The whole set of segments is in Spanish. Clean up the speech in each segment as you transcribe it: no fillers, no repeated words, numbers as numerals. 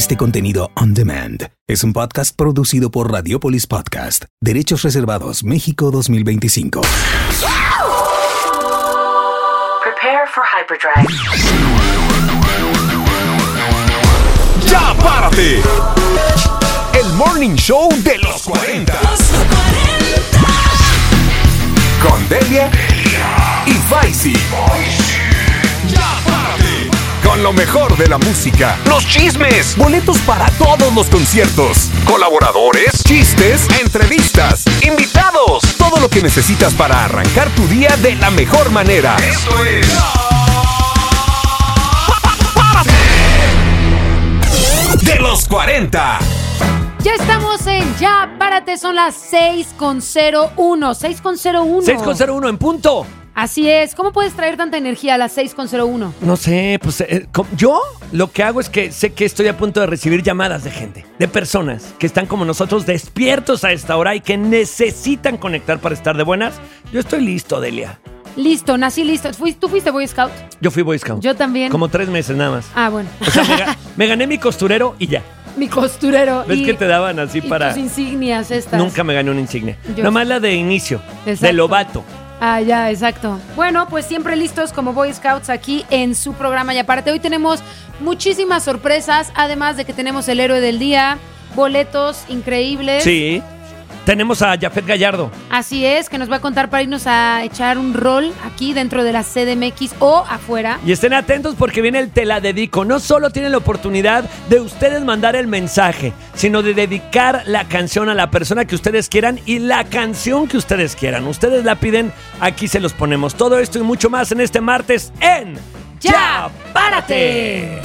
Este contenido on demand es un podcast producido por Radiopolis Podcast. Derechos reservados, México 2025. Prepare for hyperdrive. ¡Ya párate! El morning show de los 40. Con Delia y Faisy. ¡Ya párate! Con lo mejor de la música, los chismes, boletos para todos los conciertos, colaboradores, chistes, entrevistas, invitados, todo lo que necesitas para arrancar tu día de la mejor manera. Esto es de los 40. Ya estamos en Ya Párate, son las 6:01. 6:01. 6:01 en punto. Así es. ¿Cómo puedes traer tanta energía a las 6:01? No sé, pues yo lo que hago es que sé que estoy a punto de recibir llamadas de gente, de personas que están como nosotros despiertos a esta hora y que necesitan conectar para estar de buenas. Yo estoy listo, Delia. Listo, nací listo. ¿Tú fuiste Boy Scout? Yo fui Boy Scout. Yo también. Como 3 meses nada más. Ah, bueno. O sea, me gané mi costurero y ya. Mi costurero. ¿Ves que te daban así y para...? tus insignias estas. Nunca me gané una insignia. Yo Nomás la de inicio, Exacto. de Lobato. Ah, ya, exacto. Bueno, pues siempre listos como Boy Scouts aquí en su programa. Y aparte, hoy tenemos muchísimas sorpresas, además de que tenemos el héroe del día, boletos increíbles. Sí. Tenemos a Jafet Gallardo. Así es, que nos va a contar para irnos a echar un rol aquí dentro de la CDMX o afuera. Y estén atentos porque viene el Te la Dedico. No solo tienen la oportunidad de ustedes mandar el mensaje, sino de dedicar la canción a la persona que ustedes quieran y la canción que ustedes quieran. Ustedes la piden, aquí se los ponemos. Todo esto y mucho más en este martes en ¡Ya Párate!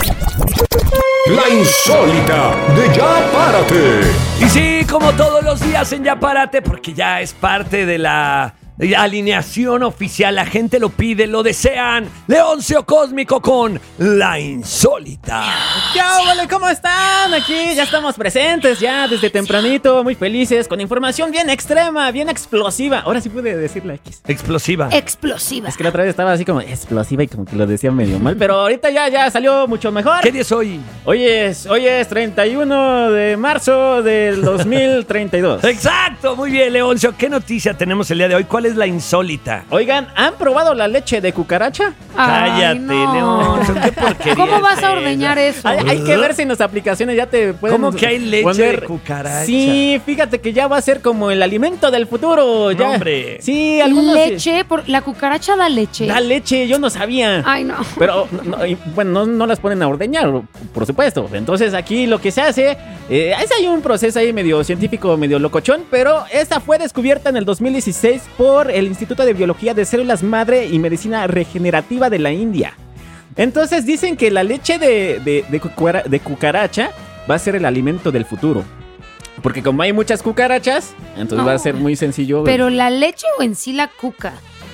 La insólita de Ya Párate. Y sí, como todos los días en Ya Párate, porque ya es parte de la alineación oficial, la gente lo pide, lo desean. Leoncio Cósmico con La Insólita. ¿Qué ole? ¿Cómo están? Aquí ya estamos presentes, ya desde tempranito, muy felices, con información bien extrema, bien explosiva. Ahora sí pude decir la X. Explosiva. Explosiva. Es que la otra vez estaba así como explosiva y como que lo decía medio mal, pero ahorita ya salió mucho mejor. ¿Qué día es hoy? Hoy es 31 de marzo del 2032. Exacto, muy bien, Leoncio. ¿Qué noticia tenemos el día de hoy? ¿Cuál es la insólita? Oigan, ¿han probado la leche de cucaracha? Cállate, no. Leoncio. ¿Qué porquería ¿Cómo vas es a esa? ordeñar eso? Hay que ver si en las aplicaciones ya te pueden ¿Cómo que hay leche poner... de cucaracha? Sí, fíjate que ya va a ser como el alimento del futuro. Ya. No, hombre. Sí, algunos... Leche, la cucaracha da leche. Da leche, yo no sabía. Ay, no. Pero, no las ponen a ordeñar, por supuesto. Entonces aquí lo que se hace, hay un proceso ahí medio científico, medio locochón, pero esta fue descubierta en el 2016 por el Instituto de Biología de Células Madre y Medicina Regenerativa de la India. Entonces dicen que la leche de cucaracha va a ser el alimento del futuro. Porque como hay muchas cucarachas, entonces va a ser muy sencillo. ¿Pero la leche o en sí la cuca?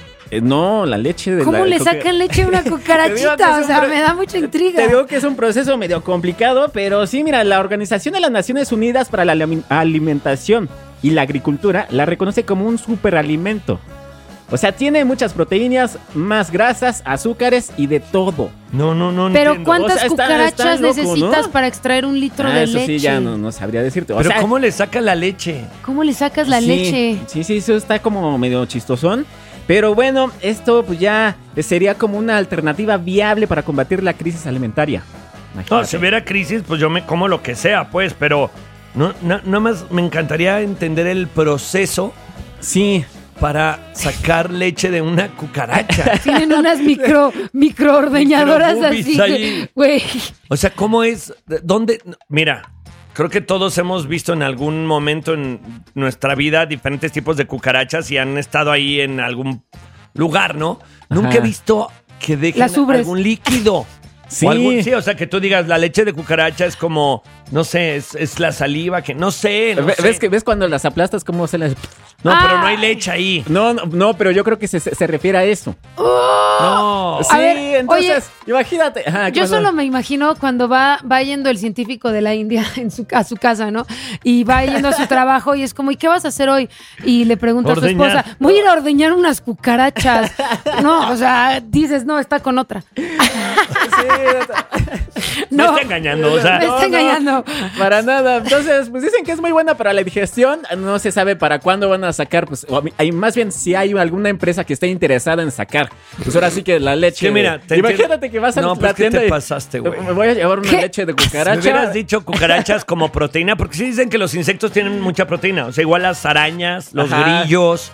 No, la leche de ¿Cómo le sacan leche a una cucarachita? O sea, me da mucha intriga. Te digo que es un proceso medio complicado, pero sí, mira, la Organización de las Naciones Unidas para la Alimentación y la Agricultura la reconoce como un superalimento. O sea, tiene muchas proteínas, más grasas, azúcares y de todo. No Pero entiendo. ¿cuántas O sea, está cucarachas loco, necesitas ¿no? para extraer un litro de eso leche? sí, ya no sabría decirte. O Pero sea, ¿cómo le sacan la leche? ¿Cómo le sacas la sí, leche? Sí, eso está como medio chistosón. Pero bueno, esto pues ya sería como una alternativa viable para combatir la crisis alimentaria. No, si hubiera crisis, pues yo me como lo que sea, pues, pero nada más me encantaría entender el proceso Sí. para sacar leche de una cucaracha. Tienen unas microordeñadoras Microbubis así. ahí. Güey. O sea, ¿cómo es? ¿Dónde? Mira, creo que todos hemos visto en algún momento en nuestra vida diferentes tipos de cucarachas y han estado ahí en algún lugar, ¿no? Nunca he Ajá. visto que dejen Las ubres. algún líquido. Sí. Sí, o sea, que tú digas, la leche de cucaracha es como, no sé, es la saliva, que no sé. ¿Ves cuando las aplastas cómo se las... No, pero no hay leche ahí. No, pero yo creo que se refiere a eso. No. Sí, ver, entonces, imagínate. Ajá, ¿qué Yo pasó? solo me imagino cuando va yendo el científico de la India a su casa, ¿no? Y va yendo a su trabajo y es como, ¿y qué vas a hacer hoy? Y le pregunta a su Ordeñar. esposa, voy a ir a ordeñar unas cucarachas. No, o sea, dices, no, está con otra. Me está engañando, o sea. Me está engañando. no, para nada. Entonces, pues dicen que es muy buena para la digestión. No se sabe para cuándo van a sacar, pues, hay más bien si hay alguna empresa que esté interesada en sacar. Pues ahora sí que la leche. Que mira, imagínate que vas a no, la pues, ¿qué tienda te y pasaste, güey? me voy a llevar una leche de cucaracha. Me hubieras dicho cucarachas como proteína, porque sí dicen que los insectos tienen mucha proteína. O sea, igual las arañas, los grillos,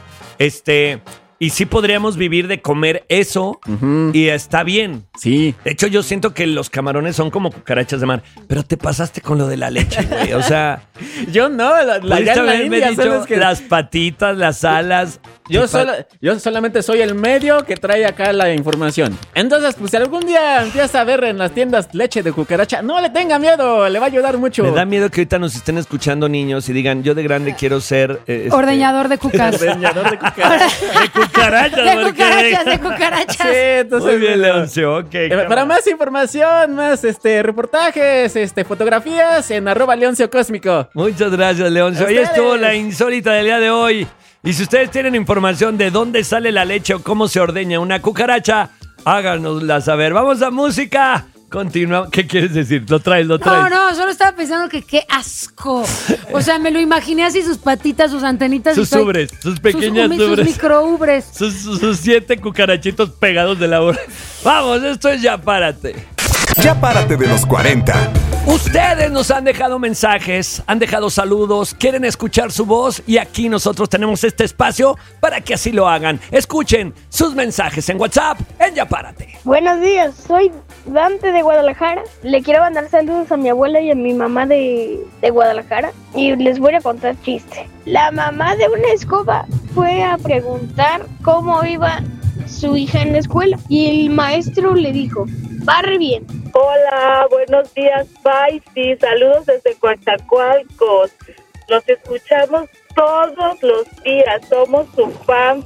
y sí podríamos vivir de comer eso y está bien. Sí. De hecho, yo siento que los camarones son como cucarachas de mar. Pero te pasaste con lo de la leche, güey. O sea, yo no, allá pudiste en la haberme India, dicho ¿sabes qué? las patitas, las alas. Yo solamente soy el medio que trae acá la información. Entonces, pues si algún día empieza a ver en las tiendas leche de cucaracha, no le tenga miedo, le va a ayudar mucho. Me da miedo que ahorita nos estén escuchando niños y digan, yo de grande quiero ser... Ordeñador de cucas. Ordeñador de cucaracha. De cucarachas. De porque- cucarachas, de cucarachas. Sí, entonces, Muy bien, Leoncio, ok. para más información, más reportajes, fotografías en @Leoncio Cósmico. Muchas gracias, Leoncio. Ahí Ustedes. estuvo la insólita del día de hoy. Y si ustedes tienen información de dónde sale la leche o cómo se ordeña una cucaracha, háganosla saber. Vamos a música. Continúa. ¿Qué quieres decir? Lo traes. No, solo estaba pensando que qué asco. O sea, me lo imaginé así, sus patitas, sus antenitas. Sus ubres, sus pequeñas sus ubres. microubres. Sus 7 cucarachitos pegados de la boca. Vamos, esto es Ya Párate. Ya párate de los 40. Ustedes nos han dejado mensajes, han dejado saludos, quieren escuchar su voz y aquí nosotros tenemos este espacio para que así lo hagan. Escuchen sus mensajes en WhatsApp en Ya Párate. Buenos días, soy Dante de Guadalajara. Le quiero mandar saludos a mi abuela y a mi mamá de Guadalajara y les voy a contar chiste. La mamá de una escoba fue a preguntar cómo iba su hija en la escuela y el maestro le dijo, va re bien. Hola, buenos días, Faisy. Saludos desde Coatzacoalcos. Los escuchamos todos los días. Somos su fan.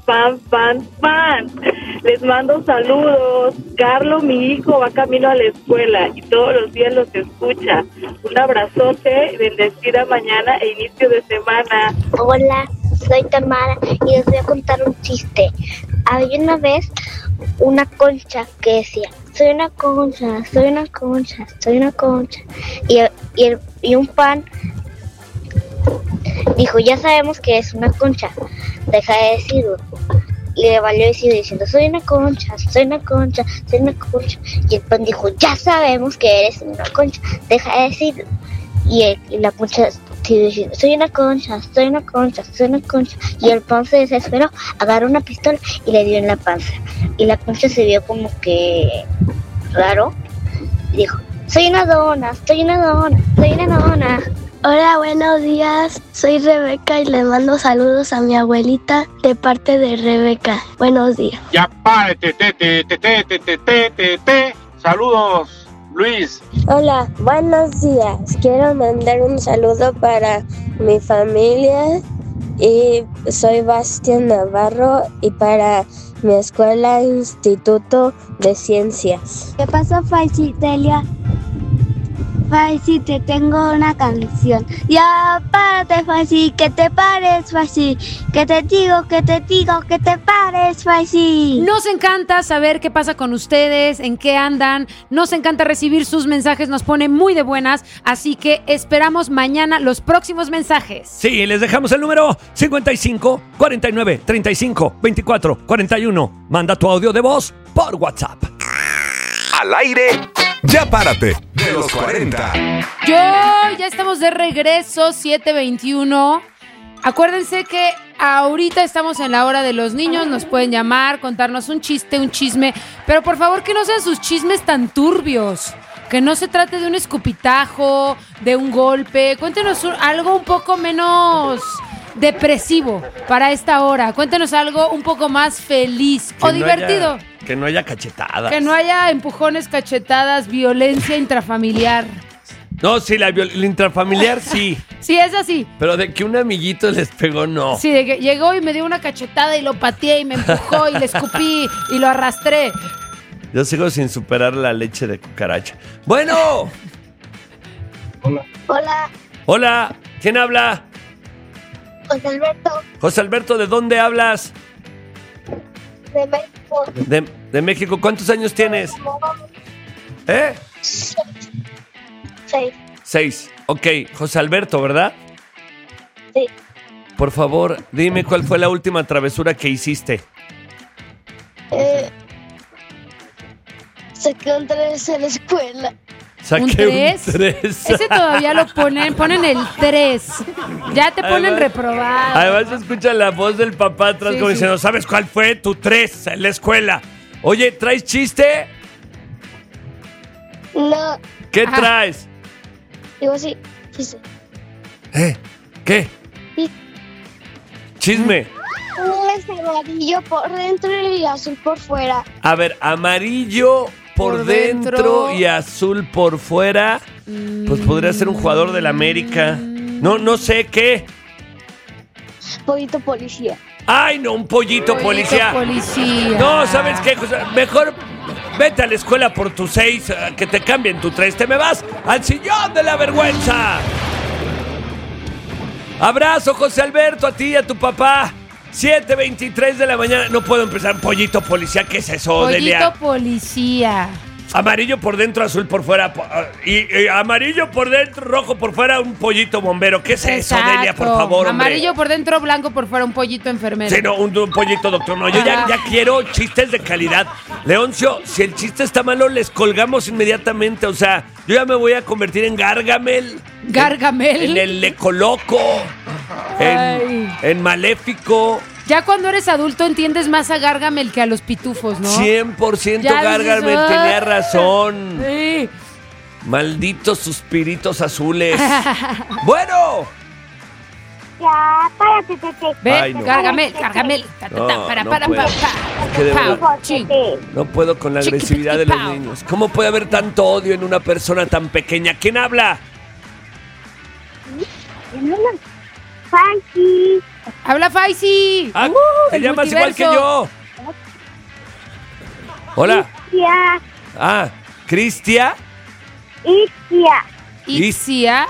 Les mando saludos. Carlos, mi hijo, va camino a la escuela y todos los días los escucha. Un abrazote, bendecida mañana e inicio de semana. Hola, soy Tamara y les voy a contar un chiste. Había una vez una concha que decía, soy una concha, soy una concha, soy una concha. Y un pan dijo, ya sabemos que es una concha, deja de decirlo. Y le valió decir diciendo, soy una concha, soy una concha, soy una concha. Y el pan dijo, ya sabemos que eres una concha, deja de decirlo. Y la concha siguió diciendo, soy una concha, soy una concha, soy una concha. Y el pan se desesperó, agarró una pistola y le dio en la panza. Y la concha se vio como que raro. Y dijo, soy una dona, soy una dona, soy una dona. Hola, buenos días. Soy Rebeca y le mando saludos a mi abuelita de parte de Rebeca. Buenos días. Ya párate, Saludos, Luis. Hola, buenos días. Quiero mandar un saludo para mi familia y soy Bastián Navarro y para mi escuela Instituto de Ciencias. ¿Qué pasó, Faisy, Delia? Faisy, te tengo una canción. Ya párate, Faisy, que te pares, Faisy. Que te digo, que te pares, Faisy. Nos encanta saber qué pasa con ustedes, en qué andan. Nos encanta recibir sus mensajes, nos pone muy de buenas. Así que esperamos mañana los próximos mensajes. Sí, les dejamos el número 55 49 35 24 41. Manda tu audio de voz por WhatsApp. Al aire, Ya Párate de los 40. Ya estamos de regreso, 7:21. Acuérdense que ahorita estamos en la hora de los niños, nos pueden llamar, contarnos un chiste, un chisme, pero por favor que no sean sus chismes tan turbios, que no se trate de un escupitajo, de un golpe, cuéntenos algo un poco menos depresivo para esta hora, cuéntenos algo un poco más feliz o divertido. Que no haya cachetadas. Que no haya empujones, cachetadas, violencia intrafamiliar. No, sí, la intrafamiliar sí. Sí, es así. Pero de que un amiguito les pegó, no. Sí, de que llegó y me dio una cachetada y lo pateé y me empujó y le escupí y lo arrastré. Yo sigo sin superar la leche de cucaracha. Bueno. Hola, Hola, ¿quién habla? José Alberto, José Alberto, ¿de dónde hablas? de México. De México. ¿Cuántos años tienes? ¿Eh? 6. 6. Ok, José Alberto, ¿verdad? Sí. Por favor, dime cuál fue la última travesura que hiciste. Saqué un 3 en la escuela. Saqué ¿Un 3? 3. Ese todavía lo ponen el 3. Ya te ponen reprobado. Además se escucha la voz del papá atrás como diciendo, ¿sabes cuál fue tu 3 en la escuela? Oye, ¿traes chiste? No. ¿Qué traes? Digo sí, chiste. ¿Qué? Sí. Chisme. Es amarillo por dentro y azul por fuera. A ver, amarillo por dentro y azul por fuera. Pues podría ser un jugador del América. No sé qué. Pollito policía. Ay, no, un pollito policía. Policía. No, ¿sabes qué? Mejor vete a la escuela por tu 6, que te cambien tu 3. Te me vas al sillón de la vergüenza. Abrazo, José Alberto, a ti y a tu papá. 7:23 de la mañana. No puedo empezar pollito policía. ¿Qué es eso, Delia? Pollito policía. Amarillo por dentro, azul por fuera. Y amarillo por dentro, rojo por fuera, un pollito bombero. ¿Qué es eso, Delia, por favor, hombre? Amarillo por dentro, blanco por fuera, un pollito enfermero. Sí, no, un pollito doctor. No, yo ya quiero chistes de calidad. Leoncio, si el chiste está malo, les colgamos inmediatamente. O sea, yo ya me voy a convertir en Gargamel. Gargamel. En el Ecoloco. En Maléfico. Ya cuando eres adulto entiendes más a Gargamel que a los pitufos, ¿no? 100% Ya Gargamel dices, tenía razón. Sí. Malditos suspiritos azules. Bueno. Ya, párate, Tete. Ve, Ay, no. Gargamel. No, no puedo. Es que de verdad, no puedo con la agresividad de los niños. ¿Cómo puede haber tanto odio en una persona tan pequeña? ¿Quién habla? Fancy. Habla Faisy. Te el llamas igual que multiverso. yo. Hola. Ixia. ¿Cristia? Ixia. Ixia.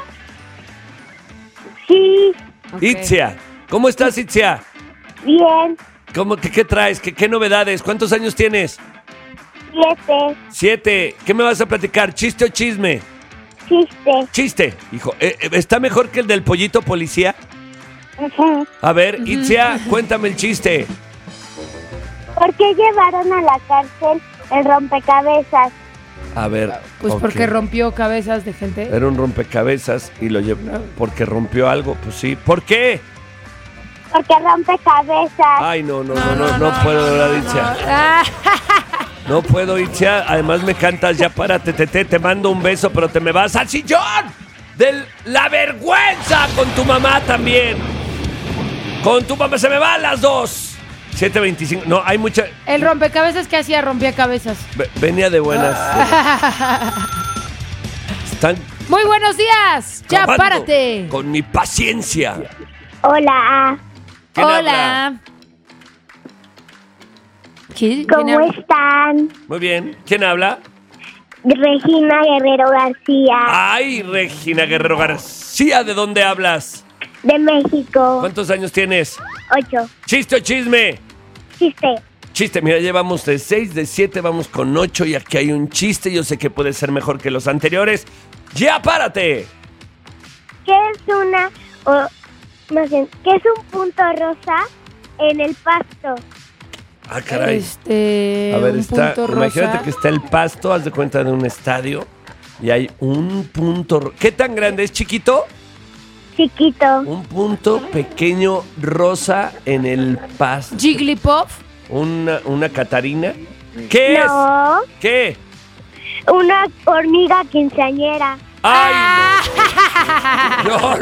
Sí. Ok. Itzia. ¿Cómo estás, Itzia? Bien. ¿Qué traes? ¿Qué novedades? ¿Cuántos años tienes? 7. 7. ¿Qué me vas a platicar? ¿Chiste o chisme? Chiste. Chiste. Hijo, ¿está mejor que el del pollito policía? Ujú. A ver, Itzia, cuéntame el chiste. ¿Por qué llevaron a la cárcel el rompecabezas? A ver. Pues ok. porque rompió cabezas de gente. Era un rompecabezas y lo llevó. Porque rompió algo, pues sí. ¿Por qué? Porque rompecabezas. Ay, no puedo, de verdad, Itzia. Ah, No puedo, Itzia. Además me cantas, ya párate, te mando un beso, pero te me vas al sillón de la vergüenza con tu mamá también. Con tu mamá se me van las dos. 7:25. No, hay mucha. el rompecabezas que hacía rompía cabezas. Venía de buenas. Están Muy buenos días. Ya acabando párate. con mi paciencia. Hola. ¿Quién habla? Hola. ¿Quién ¿Cómo habla? están? Muy bien. ¿Quién habla? Regina Guerrero García. Ay, Regina Guerrero García. ¿De dónde hablas? De México. ¿Cuántos años tienes? 8. ¿Chiste o chisme? Chiste. Chiste, mira, llevamos de 6, de 7, vamos con 8 y aquí hay un chiste. Yo sé que puede ser mejor que los anteriores. ¡Ya párate! ¿Qué es ¿qué es un punto rosa en el pasto? Ah, caray. A A ver, un está. punto Imagínate rosa. que está el pasto, haz de cuenta de un estadio. Y hay un punto. ¿Qué tan grande? ¿Es chiquito? Chiquito. Un punto pequeño rosa en el pasto. Jigglypuff. Una catarina. ¿Qué No. es? ¿Qué? Una hormiga quinceañera. ¡Ay! No,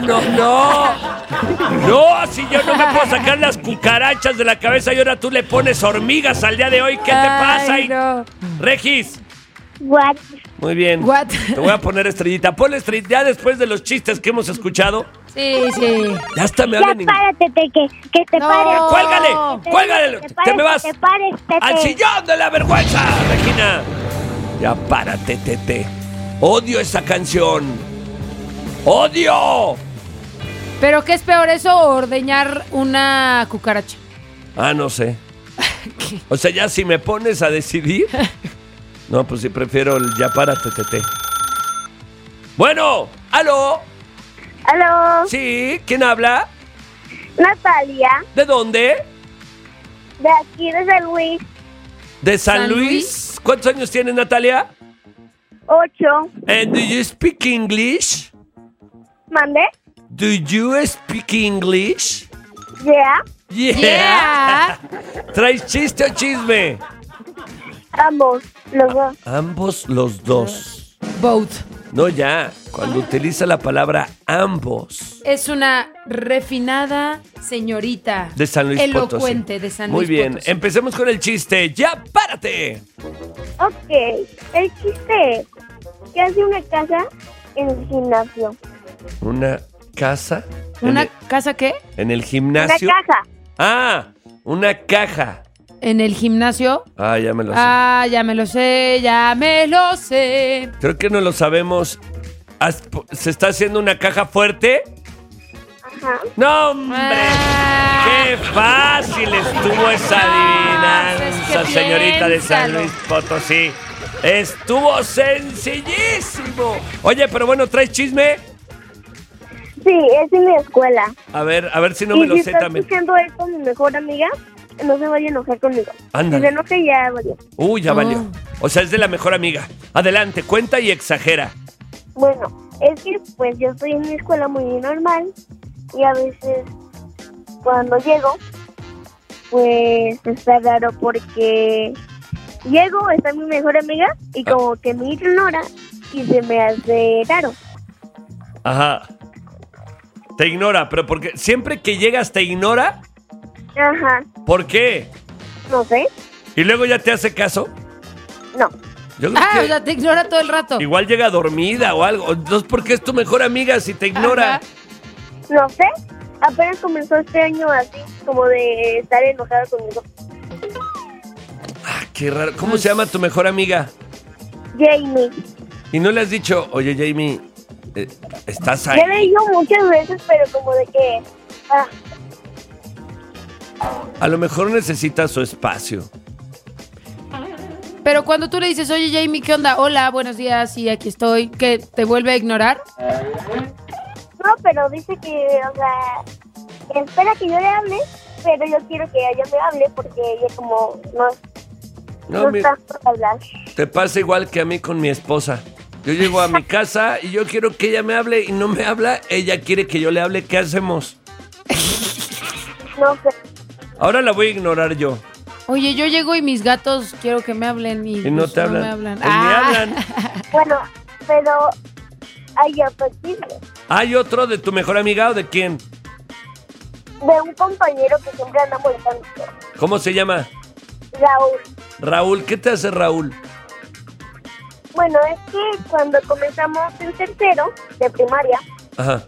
si yo no me puedo sacar las cucarachas de la cabeza y ahora tú le pones hormigas al día de hoy. ¿Qué te pasa? Ay, no. Regis. What? Muy bien. What? Te voy a poner estrellita. Ponle estrellita ya después de los chistes que hemos escuchado. Sí. Ya hasta me Ya hablan. párate, que te No. pares. ¡Cuélgale! ¡Te me vas! Te pares, Tete. ¡Al sillón de la vergüenza, Regina! Ya párate, Tete. Odio esa canción. ¡Odio! ¿Pero qué es peor, eso o ordeñar una cucaracha? Ah, no sé. O sea, ya si me pones a decidir. No, pues sí prefiero el ya párate, Tete. Bueno, ¿Aló? Aló, Sí, ¿quién habla? Natalia, ¿De dónde? de aquí de San Luis, ¿De San ¿San Luis? Luis? ¿Cuántos años tienes, Natalia? 8. And do you speak English? ¿Mande? Do you speak English? Yeah, Yeah. ¿Traes chiste o chisme? ambos, los dos. Ambos los dos. Both. No, ya. Cuando utiliza la palabra ambos. Es una refinada señorita. De San Luis elocuente Potosí. de San Muy Luis bien, Potosí. empecemos con el chiste. ¡Ya, párate! Ok, el chiste es que hace una casa en el gimnasio. ¿Una casa? ¿Una casa qué? ¿En el Una gimnasio? caja. Ah, una caja. ¿En el gimnasio? Ah, ya me lo sé. Ah, ya me lo sé, ya me lo sé. Creo que no lo sabemos. ¿Se está haciendo una caja fuerte? Ajá. ¡No, hombre! Ah. ¡Qué fácil estuvo esa adivinanza, es que señorita de San piénsalo. Luis Potosí! ¡Estuvo sencillísimo! Oye, pero bueno, ¿traes chisme? Sí, es en mi escuela. A ver si no y me lo si sé está también. escuchando esto mi mejor amiga, no se vaya a enojar conmigo. Ándale. Si se enoja ya valió. Uy, ya valió. O sea, es de la mejor amiga. Adelante, cuenta y exagera. Bueno, es que pues yo estoy en mi escuela muy normal y a veces cuando llego, pues está raro porque llego, está mi mejor amiga y como que me ignora y se me hace raro. Ajá. Te ignora, pero porque siempre que llegas te ignora. Ajá, ¿Por qué? no sé, ¿Y luego ya te hace caso? no. Yo creo Ah, que o sea, te ignora todo el rato. igual llega dormida o algo. Entonces, ¿por qué es tu mejor amiga si te ignora? Ajá. No sé, apenas comenzó este año así, como de estar enojada conmigo. Ah, qué raro. ¿Cómo se llama tu mejor amiga? Jamie, Y no le has dicho, oye, Jamie, ¿estás ahí? ya le digo muchas veces, pero como de que... A lo mejor necesita su espacio. Pero cuando tú le dices, oye, Jamie, ¿qué onda? Hola, buenos días, sí, aquí estoy. ¿Qué, te vuelve a ignorar? No, pero dice que, o sea, que espera que yo le hable, pero yo quiero que ella me hable porque ella como no mira, está por hablar. te pasa igual que a mí con mi esposa. Yo llego a mi casa y yo quiero que ella me hable y no me habla. Ella quiere que yo le hable. ¿Qué hacemos? No sé. Ahora la voy a ignorar yo. Oye, yo llego y mis gatos quiero que me hablen y, Y no pues, te hablan. me hablan. Pues ni hablan. Bueno, pero hay otro chisme ¿Hay otro de tu mejor amiga o de quién? de un compañero que siempre anda molestando. ¿Cómo se llama? Raúl. Raúl. ¿Qué te hace Raúl? Bueno, es que cuando comenzamos en tercero de primaria, Ajá.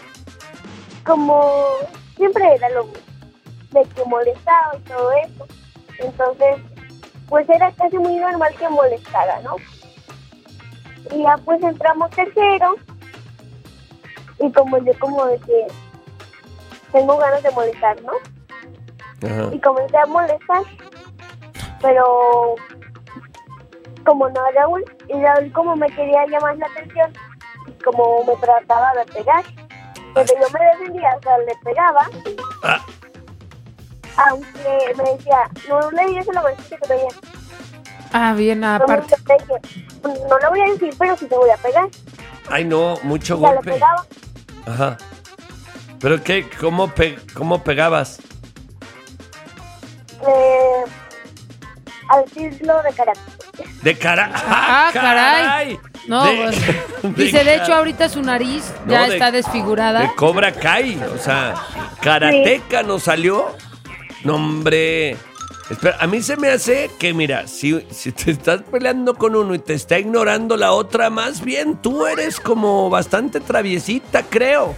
como siempre era lo mismo, de que molestaba y todo eso. Entonces, pues era casi muy normal que molestara, ¿no? Y ya pues entramos tercero y como yo como de que tengo ganas de molestar, ¿no? Ajá. Y comencé a molestar, pero como no a Raúl, y Raúl como me quería llamar la atención, y como me trataba de pegar, pero yo me defendía, o sea, le pegaba, Ah. aunque me decía, no le digas a la maestra que te veía. Ah, bien, aparte. No le voy a decir, pero sí te voy a pegar. Ay, no, mucho Ya le golpe. pegaba. Ajá. ¿Pero qué? ¿Cómo pegabas? Al decirlo de carácter. De cara. Ah, caray. No, pues, dice, de hecho, cara- ahorita su nariz No, ya de- está desfigurada. De Cobra Kai. O sea, karateca nos salió. No, hombre. Espera, a mí se me hace que, mira, si te estás peleando con uno y te está ignorando la otra, más bien tú eres como bastante traviesita, creo.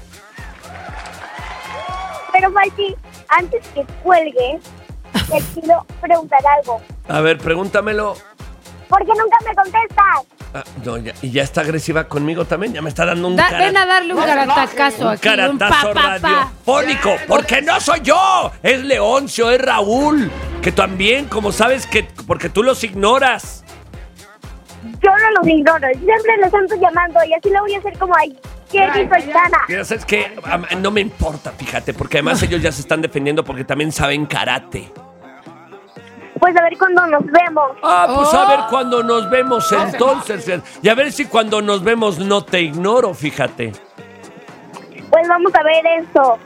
Pero, Falsi, antes que cuelgues, te quiero preguntar algo. A ver, pregúntamelo. ¿Por qué nunca me contestas? Ah, no, y ya está agresiva conmigo también. Ya me está dando un Ven a darle un caratacazo aquí. Un caratazo pa. radiofónico. Porque no soy yo. Es Leoncio, es Raúl. Que también, como sabes, que porque tú los ignoras. Yo no los ignoro, siempre los ando llamando y así lo voy a hacer como ahí. ¿Quién dijo Itana? Ya sabes que no me importa, fíjate, porque además ellos ya se están defendiendo porque también saben karate. Pues a ver cuándo nos vemos. Pues a ver cuando nos vemos entonces. Y a ver si cuando nos vemos no te ignoro, fíjate. Pues vamos a ver eso.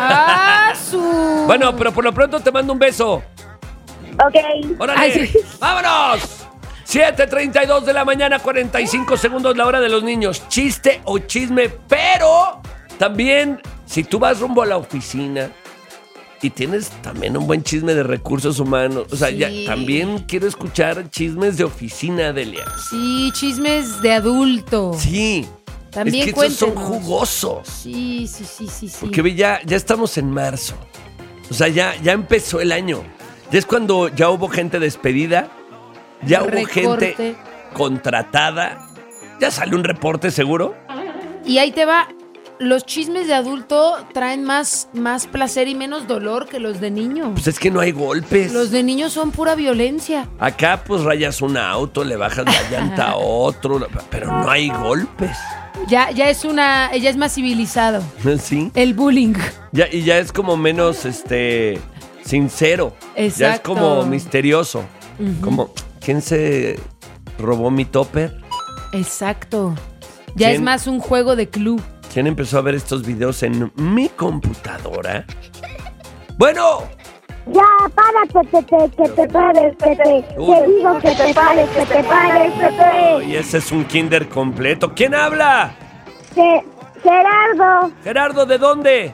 Bueno, pero por lo pronto te mando un beso. Ok. ¡Órale! ¡Vámonos! 7:32 de la mañana, 45 segundos, la hora de los niños. Chiste o chisme, pero también, si tú vas rumbo a la oficina y tienes también un buen chisme de recursos humanos, o sea, ya también quiero escuchar chismes de oficina, Delia. Sí, chismes de adulto. Sí. También es que estos son cuéntenos. jugosos. Sí. Porque ya estamos en marzo. O sea, ya empezó el año. Ya es cuando ya hubo gente despedida. Ya hubo gente contratada. Ya sale un reporte seguro. Y ahí te va. Los chismes de adulto traen más placer y menos dolor que los de niño. Pues es que no hay golpes. Los de niños son pura violencia. Acá pues rayas un auto, le bajas la llanta a otro, pero no hay golpes. Ya es más civilizado. ¿Sí? El bullying. Y ya es como menos sincero. Exacto. Ya es como misterioso. Como, ¿quién se robó mi topper? Exacto. Ya ¿Quién? es más un juego de club. ¿Quién empezó a ver estos videos en mi computadora? ¡Bueno! Ya, párate, que te pares, Pepe. Te digo que te pares, Pepe. Y ese es un kinder completo. ¿Quién habla? Gerardo, Gerardo, ¿de dónde?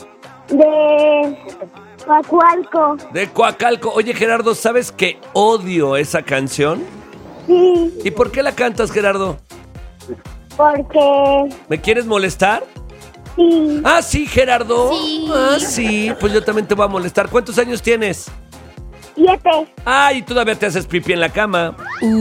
de Coacualco. De Coacalco. Oye, Gerardo, ¿sabes que odio esa canción? Sí, ¿Y por qué la cantas, Gerardo? porque ¿Me quieres molestar? sí, Ah, sí, Gerardo. Sí. Ah, sí. Pues yo también te voy a molestar. ¿Cuántos años tienes? 7. Ah, y todavía te haces pipí en la cama.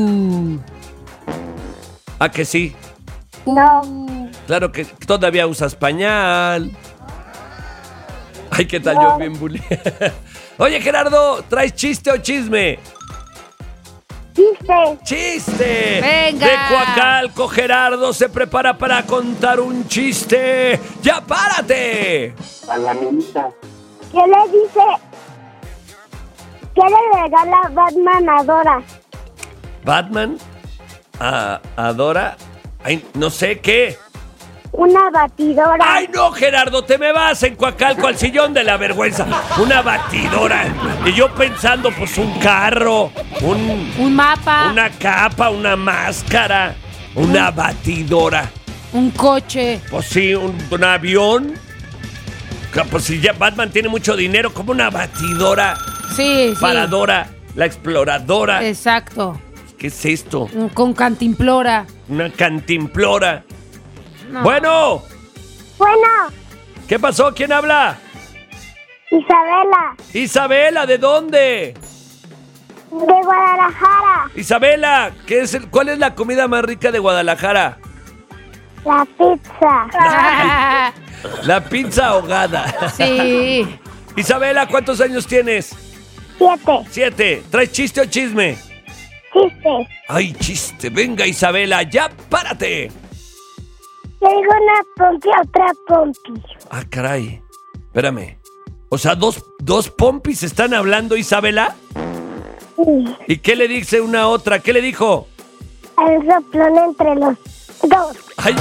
¿Ah, que sí? No, Claro que todavía usas pañal. Ay, ¿qué tal No. yo bien bully? Oye, Gerardo, ¿traes chiste o chisme? chiste. ¡Chiste! ¡Venga! De Coacalco, Gerardo se prepara para contar un chiste. ¡Ya párate! ¿Qué le dice? ¿Qué le regala Batman a Dora? ¿Batman? ¿A Dora? Ay, no sé qué. Una batidora. ¡Ay, no, Gerardo! Te me vas en Coacalco al sillón de la vergüenza. Una batidora. Y yo pensando, pues, un carro, Un mapa. una capa, una máscara, una batidora. Un coche. Pues sí, un avión. Pues si ya Batman tiene mucho dinero, como una batidora Sí. para Dora, la exploradora. Exacto. ¿Qué es esto? Con cantimplora. Una cantimplora. No. Bueno, Bueno, ¿qué pasó? ¿Quién habla? Isabela, Isabela, ¿de dónde? de Guadalajara. Isabela, ¿cuál es la comida más rica de Guadalajara? La pizza. La pizza ahogada. Sí. Isabela, ¿cuántos años tienes? 7. 7. ¿Traes chiste o chisme? Chiste. Ay, chiste. Venga, Isabela, ya párate. Le digo una pompi a otra pompi. Ah, caray. Espérame. O sea, dos pompis están hablando, Isabela. Sí. ¿Y qué le dice una a otra? ¿Qué le dijo? El soplón entre los dos.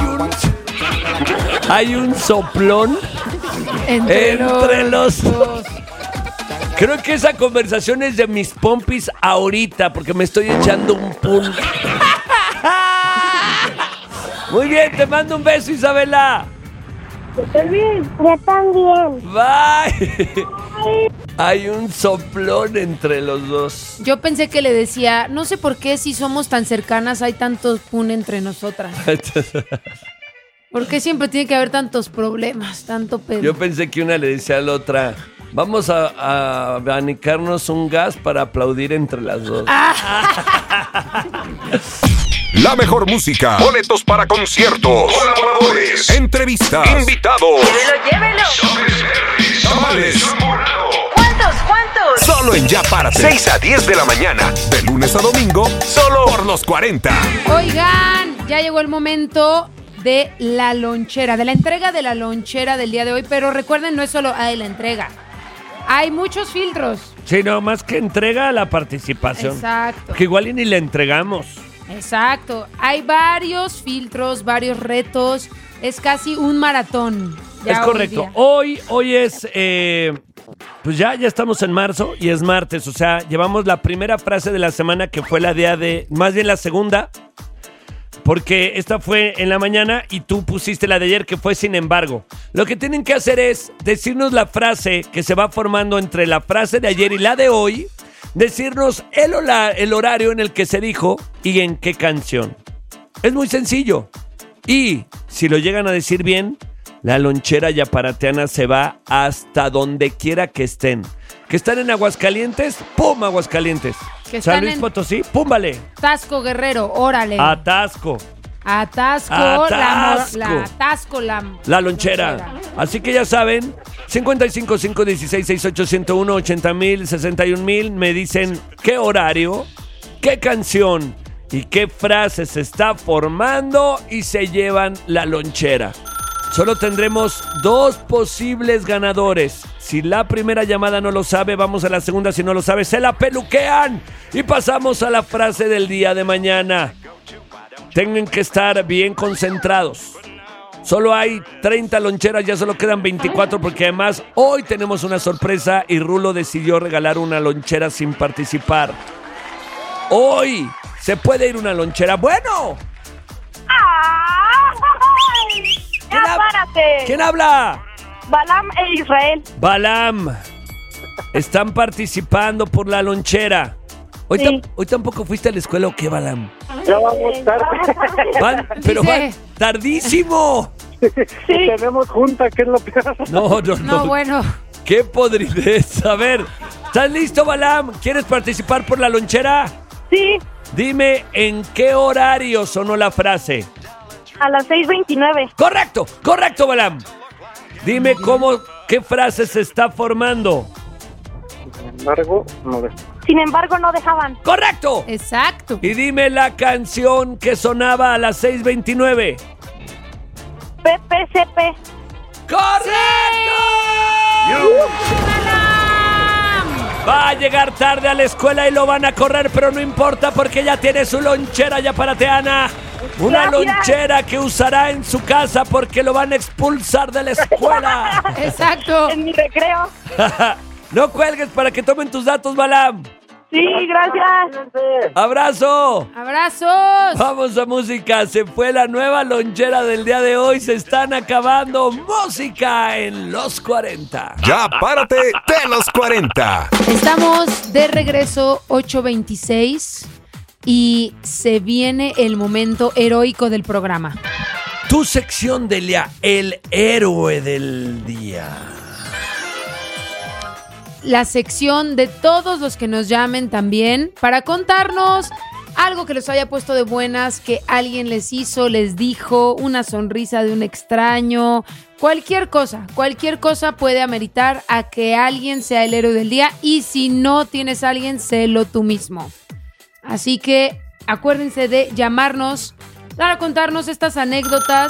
Hay un soplón Entre los dos. Creo que esa conversación es de mis pompis ahorita, porque me estoy echando un pun. Muy bien, te mando un beso, Isabela. Yo también. Bye. Hay un soplón entre los dos. Yo pensé que le decía, no sé por qué si somos tan cercanas hay tantos pun entre nosotras. ¿Por qué siempre tiene que haber tantos problemas, tanto pedo? Yo pensé que una le decía a la otra, vamos a abanicarnos un gas para aplaudir entre las dos. La mejor música, boletos para conciertos, colaboradores, entrevistas, invitados, Llévelo. tamales. ¿Cuántos? Solo en Ya Párate. 6 a 10 de la mañana, de lunes a domingo, solo por los 40. Oigan, ya llegó el momento de la lonchera, de la entrega de la lonchera del día de hoy. Pero recuerden, no es solo la entrega. Hay muchos filtros. Sí, no, más que entrega a la participación. Exacto. Que igual y ni le entregamos. Exacto. Hay varios filtros, varios retos. Es casi un maratón. Es correcto. Hoy es, pues ya estamos en marzo y es martes. O sea, llevamos la primera frase de la semana que fue la día de, más bien la segunda. Porque esta fue en la mañana y tú pusiste la de ayer que fue sin embargo. Lo que tienen que hacer es decirnos la frase que se va formando entre la frase de ayer y la de hoy. Decirnos el horario en el que se dijo y en qué canción. Es muy sencillo. Y si lo llegan a decir bien, la lonchera yaparateana se va hasta donde quiera que estén. Que están en Aguascalientes, ¡pum! Aguascalientes. Que San están Luis en Potosí, ¡pum! Vale. Tasco, Guerrero, órale. Atasco. Atasco. La lonchera. Así que ya saben, 55 516 6801 80,000 61,000 me dicen qué horario, qué canción y qué frase se está formando y se llevan la lonchera. Solo tendremos 2 posibles ganadores. Si la primera llamada no lo sabe, vamos a la segunda. Si no lo sabe, se la peluquean. Y pasamos a la frase del día de mañana. Tienen que estar bien concentrados. Solo hay 30 loncheras, ya solo quedan 24 porque además hoy tenemos una sorpresa y Rulo decidió regalar una lonchera sin participar. Hoy se puede ir una lonchera. ¡Bueno! ¿Quién habla? Balam e Israel. Balam. Están participando por la lonchera. Hoy tampoco fuiste a la escuela, ¿o qué, Balam? Ya vamos tarde. Pero van tardísimo. Sí. Tenemos junta, que es lo peor. No, bueno. Qué podridez. A ver, ¿estás listo, Balam? ¿Quieres participar por la lonchera? Sí. Dime, ¿en qué horario sonó la frase? A las 6:29. Correcto, Balam. Dime qué frase se está formando. Sin embargo, no dejaban. ¡Correcto! Exacto. Y dime la canción que sonaba a las 6:29. PPCP. ¡Correcto! Va a llegar tarde a la escuela y lo van a correr, pero no importa porque ya tiene su lonchera yaparateana. Una lonchera que usará en su casa porque lo van a expulsar de la escuela. Exacto. En mi recreo. No cuelgues para que tomen tus datos, Balam. Sí, gracias. ¡Abrazo! ¡Abrazos! Vamos a música. Se fue la nueva lonchera del día de hoy. Se están acabando. Música en los 40. Ya párate de los 40. Estamos de regreso 8:26 y se viene el momento heroico del programa. Tu sección, Delia, el héroe del día. La sección de todos los que nos llamen también para contarnos algo que les haya puesto de buenas, que alguien les hizo, les dijo, una sonrisa de un extraño, cualquier cosa puede ameritar a que alguien sea el héroe del día y si no tienes a alguien, sélo tú mismo. Así que acuérdense de llamarnos para contarnos estas anécdotas.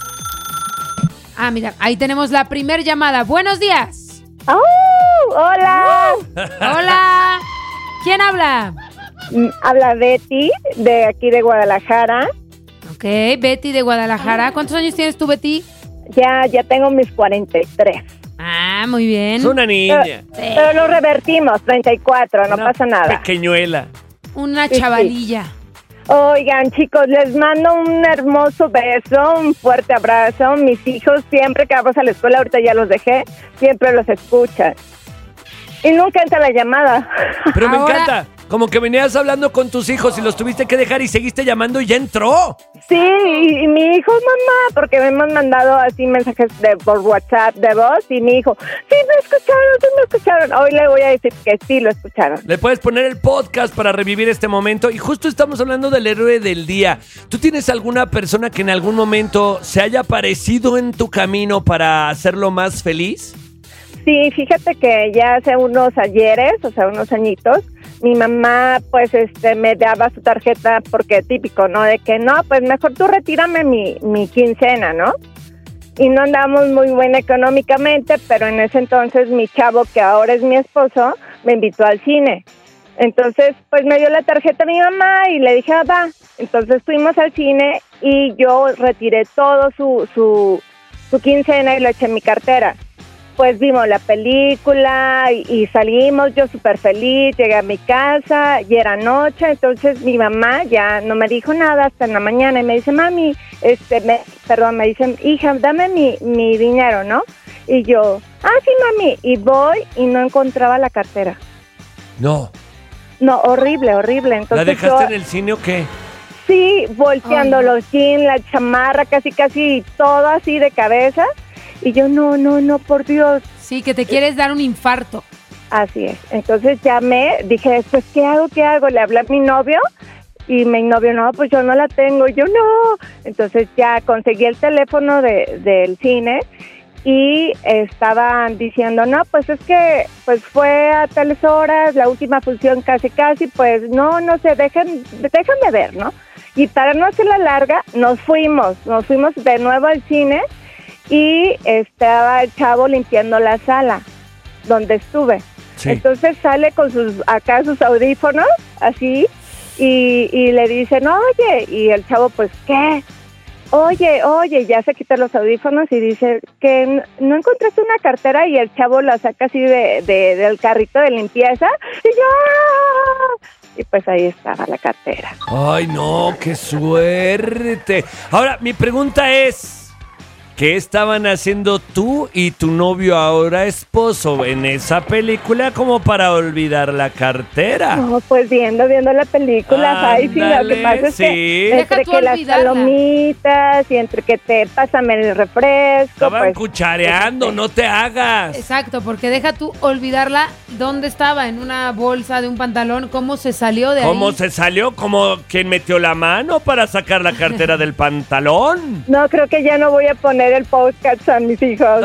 Mira, ahí tenemos la primer llamada. Buenos días. ¡Hola! Hola. ¿Quién habla? Habla Betty, de aquí de Guadalajara. Ok, Betty de Guadalajara. ¿Cuántos años tienes tú, Betty? Ya tengo mis 43. Muy bien. Es una niña. Pero lo revertimos, 34, no pasa nada. Pequeñuela. Una chavalilla. Oigan, chicos, les mando un hermoso beso, un fuerte abrazo. Mis hijos, siempre que vamos a la escuela, ahorita ya los dejé, siempre los escuchan. Y nunca entra la llamada. Pero me encanta. Como que venías hablando con tus hijos y los tuviste que dejar y seguiste llamando y ya entró. Sí, y mi hijo, mamá, porque me hemos mandado así mensajes por WhatsApp de voz y mi hijo, sí me escucharon. Hoy le voy a decir que sí lo escucharon. Le puedes poner el podcast para revivir este momento y justo estamos hablando del héroe del día. ¿Tú tienes alguna persona que en algún momento se haya aparecido en tu camino para hacerlo más feliz? Sí, fíjate que ya hace unos ayeres, o sea, unos añitos, mi mamá pues me daba su tarjeta porque típico, ¿no? De que no, pues mejor tú retírame mi quincena, ¿no? Y no andamos muy bien económicamente, pero en ese entonces mi chavo, que ahora es mi esposo, me invitó al cine. Entonces, pues me dio la tarjeta a mi mamá y le dije, va. Entonces fuimos al cine y yo retiré todo su quincena y lo eché en mi cartera. Pues vimos la película y salimos, yo súper feliz, llegué a mi casa y era noche, entonces mi mamá ya no me dijo nada hasta en la mañana y me dice, mami, me dice, hija, dame mi dinero, ¿no? Y yo, sí, mami, y voy y no encontraba la cartera. No. No, horrible. Entonces, ¿la dejaste en el cine o qué? Sí, volteando los jeans, la chamarra, casi todo así de cabeza. Y yo, no, por Dios. Sí, que te quieres dar un infarto. Así es. Entonces llamé, dije, pues, ¿qué hago? Le hablé a mi novio y mi novio, no, pues yo no la tengo. Yo, no. Entonces ya conseguí el teléfono del cine y estaban diciendo, no, pues es que pues fue a tales horas, la última función casi, pues no sé, déjame ver, ¿no? Y para no hacerla larga, nos fuimos de nuevo al cine. Y estaba el chavo limpiando la sala donde estuve. Sí. Entonces sale con sus audífonos, así, y le dicen, oye, y el chavo, pues, ¿qué? Oye, ya se quita los audífonos y dice que no encontraste una cartera, y el chavo la saca así del carrito de limpieza, y yo... Y pues ahí estaba la cartera. ¡Ay, no! ¡Qué suerte! Ahora, mi pregunta es... ¿qué estaban haciendo tú y tu novio, ahora esposo, en esa película como para olvidar la cartera? No, pues viendo la película, ay, sí, lo que pasa es que entre que las palomitas y entre que pásame el refresco. Estaban pues, cuchareando, no te hagas. Exacto, porque deja tú olvidarla. ¿Dónde estaba? ¿En una bolsa de un pantalón? ¿Cómo se salió de ahí? ¿Cómo se salió? ¿Como quien metió la mano para sacar la cartera del pantalón? No, creo que ya no voy a poner el podcast a mis hijos.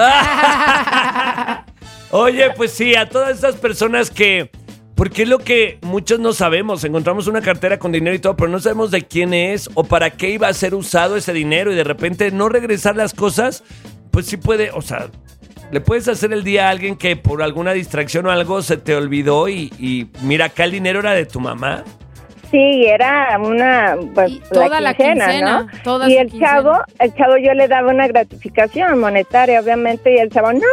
Oye, pues sí, a todas estas personas que... porque es lo que muchos no sabemos. Encontramos una cartera con dinero y todo, pero no sabemos de quién es o para qué iba a ser usado ese dinero, y de repente no regresar las cosas, pues sí puede, o sea, le puedes hacer el día a alguien que por alguna distracción o algo se te olvidó y mira, acá el dinero era de tu mamá. Sí, era una, pues, toda la quincena, ¿no? Toda y el chavo yo le daba una gratificación monetaria, obviamente, y el chavo, no,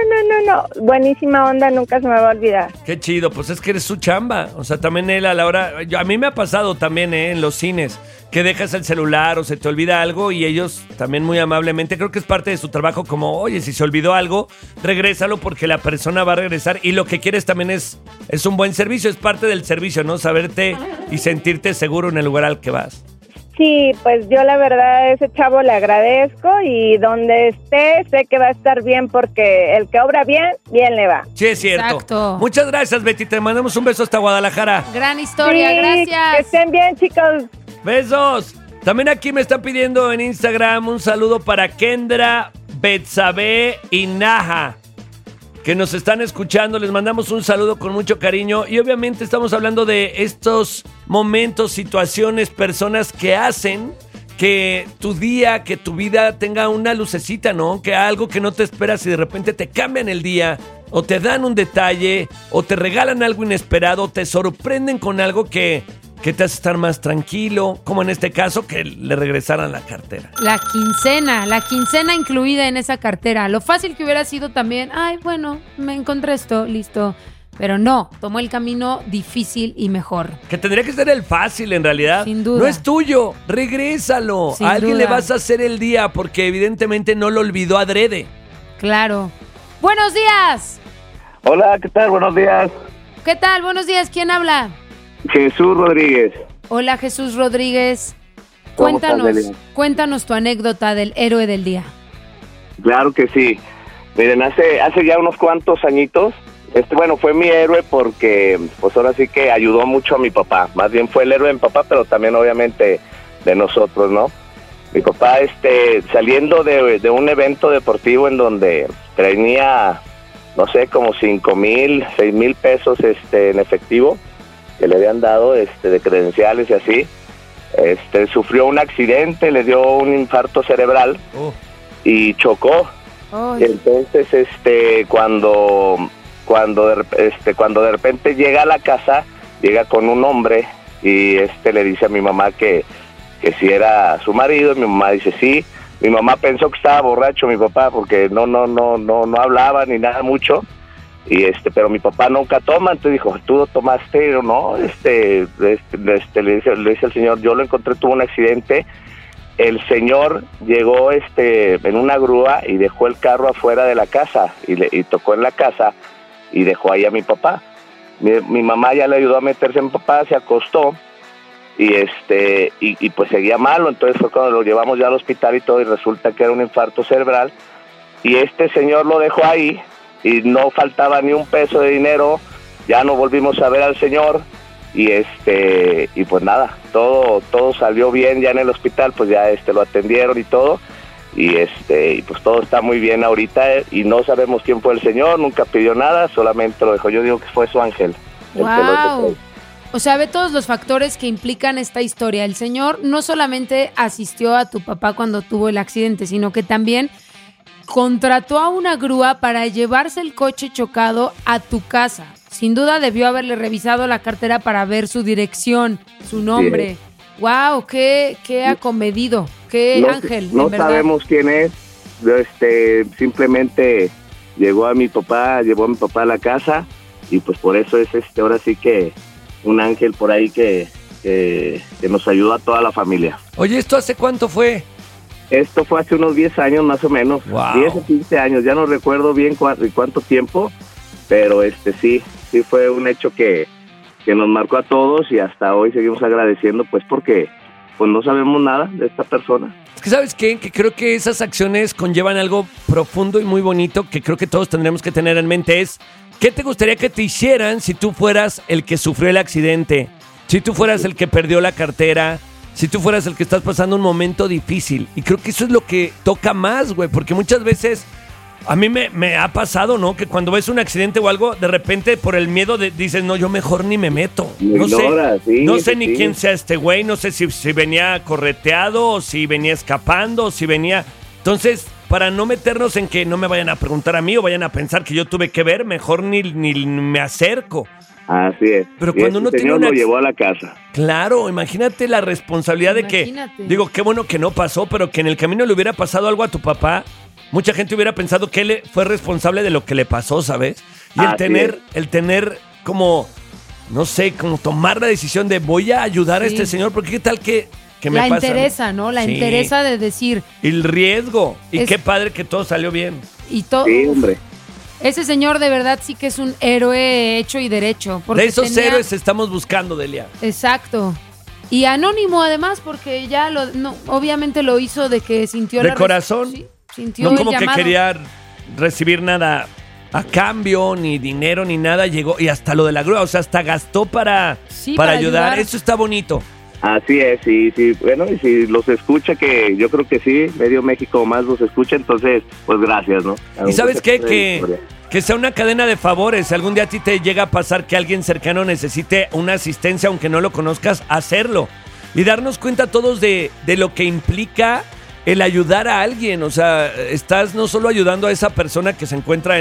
buenísima onda, nunca se me va a olvidar. Qué chido, pues es que eres su chamba, o sea, también él a la hora, a mí me ha pasado también en los cines, que dejas el celular o se te olvida algo y ellos también muy amablemente, creo que es parte de su trabajo, como, oye, si se olvidó algo, regrésalo porque la persona va a regresar, y lo que quieres también es un buen servicio, es parte del servicio, ¿no? Saberte y sentirte seguro en el lugar al que vas. Sí, pues yo la verdad a ese chavo le agradezco, y donde esté sé que va a estar bien, porque el que obra bien, bien le va. Sí, es cierto. Exacto. Muchas gracias, Betty, te mandamos un beso hasta Guadalajara. Gran historia, sí, gracias. Que estén bien, chicos. Besos. También aquí me están pidiendo en Instagram un saludo para Kendra, Betsabe y Naja, que nos están escuchando. Les mandamos un saludo con mucho cariño, y obviamente estamos hablando de estos momentos, situaciones, personas que hacen que tu día, que tu vida tenga una lucecita, ¿no? Que algo que no te esperas y de repente te cambian el día, o te dan un detalle, o te regalan algo inesperado, o te sorprenden con algo que te hace estar más tranquilo, como en este caso, que le regresaran la cartera. La quincena incluida en esa cartera. Lo fácil que hubiera sido también, ay, bueno, me encontré esto, listo. Pero no, tomó el camino difícil y mejor. Que tendría que ser el fácil, en realidad. Sin duda. No es tuyo, regrésalo. Sin a alguien duda. le vas a hacer el día porque evidentemente no lo olvidó adrede. Claro. ¡Buenos días! Hola, ¿qué tal? Buenos días. ¿Qué tal? Buenos días, ¿quién habla? Jesús Rodríguez. Hola, Jesús Rodríguez. ¿Cómo estás, Delia? Cuéntanos tu anécdota del héroe del día. Claro que sí. Miren, hace ya unos cuantos añitos, bueno, fue mi héroe porque, pues ahora sí que ayudó mucho a mi papá. Más bien fue el héroe de mi papá, pero también obviamente de nosotros, ¿no? Mi papá, saliendo de un evento deportivo en donde tenía, no sé, como 5,000, 6,000 pesos en efectivo, que le habían dado de credenciales y así. Sufrió un accidente, le dio un infarto cerebral y chocó. Oh. Entonces, cuando de repente llega a la casa, llega con un hombre y le dice a mi mamá que si era su marido, y mi mamá dice sí. Mi mamá pensó que estaba borracho mi papá porque no hablaba ni nada mucho. Y pero mi papá nunca toma, entonces dijo, ¿tú lo tomaste? No, le dice al señor, yo lo encontré, tuvo un accidente. El señor llegó en una grúa y dejó el carro afuera de la casa y tocó en la casa y dejó ahí a mi papá. Mi mamá ya le ayudó a meterse a mi papá, se acostó y pues seguía malo, entonces fue cuando lo llevamos ya al hospital y todo, y resulta que era un infarto cerebral, y este señor lo dejó ahí y no faltaba ni un peso de dinero. Ya no volvimos a ver al señor y pues nada, todo salió bien ya en el hospital, pues ya lo atendieron y todo, y pues todo está muy bien ahorita, y no sabemos quién fue el señor, nunca pidió nada, solamente lo dejó. Yo digo que fue su ángel. Wow. O sea, ve todos los factores que implican esta historia. El señor no solamente asistió a tu papá cuando tuvo el accidente, sino que también contrató a una grúa para llevarse el coche chocado a tu casa. Sin duda debió haberle revisado la cartera para ver su dirección, su nombre. Wow, qué acomedido, qué ángel. No sabemos quién es. Simplemente llevó a mi papá a la casa, y pues por eso es ahora sí que un ángel por ahí que nos ayudó a toda la familia. Oye, ¿esto hace cuánto fue? Esto fue hace unos 10 años más o menos. Wow. 10 o 15 años, ya no recuerdo bien cuánto tiempo, pero sí fue un hecho que nos marcó a todos, y hasta hoy seguimos agradeciendo, pues porque pues no sabemos nada de esta persona. Es que, ¿sabes qué? Que creo que esas acciones conllevan algo profundo y muy bonito que creo que todos tendremos que tener en mente. Es, ¿qué te gustaría que te hicieran si tú fueras el que sufrió el accidente? Si tú fueras el que perdió la cartera, si tú fueras el que estás pasando un momento difícil. Y creo que eso es lo que toca más, güey, porque muchas veces a mí me ha pasado, ¿no? Que cuando ves un accidente o algo, de repente por el miedo dices, no, yo mejor ni me meto. No sé ni quién sea este güey, no sé si venía correteado o si venía escapando o si venía... Entonces, para no meternos en que no me vayan a preguntar a mí o vayan a pensar que yo tuve que ver, mejor ni me acerco. Así es. Pero cuando uno tiene lo llevó a la casa. Claro, imagínate la responsabilidad de que... Digo, qué bueno que no pasó, pero que en el camino le hubiera pasado algo a tu papá. Mucha gente hubiera pensado que él fue responsable de lo que le pasó, ¿sabes? Y el tener como, no sé, como tomar la decisión de voy a ayudar a este señor, porque qué tal que me pasa. La interesa, ¿no? La interesa de decir. El riesgo. Y qué padre que todo salió bien. Y todo. Sí, hombre. Ese señor de verdad sí que es un héroe hecho y derecho. De esos héroes estamos buscando, Delia. Exacto. Y anónimo además, porque ya obviamente lo hizo de que sintió de corazón. Sí, sintió no como el que llamado. quería recibir nada a cambio, ni dinero, ni nada. Llegó y hasta lo de la grúa, o sea, hasta gastó para ayudar. Eso está bonito. Así es, sí. Bueno, y si los escucha, que yo creo que sí, medio México más los escucha, entonces, pues gracias, ¿no? Y ¿sabes qué? Que sea una cadena de favores. Si algún día a ti te llega a pasar que alguien cercano necesite una asistencia, aunque no lo conozcas, hacerlo. Y darnos cuenta todos de lo que implica el ayudar a alguien. O sea, estás no solo ayudando a esa persona que se encuentra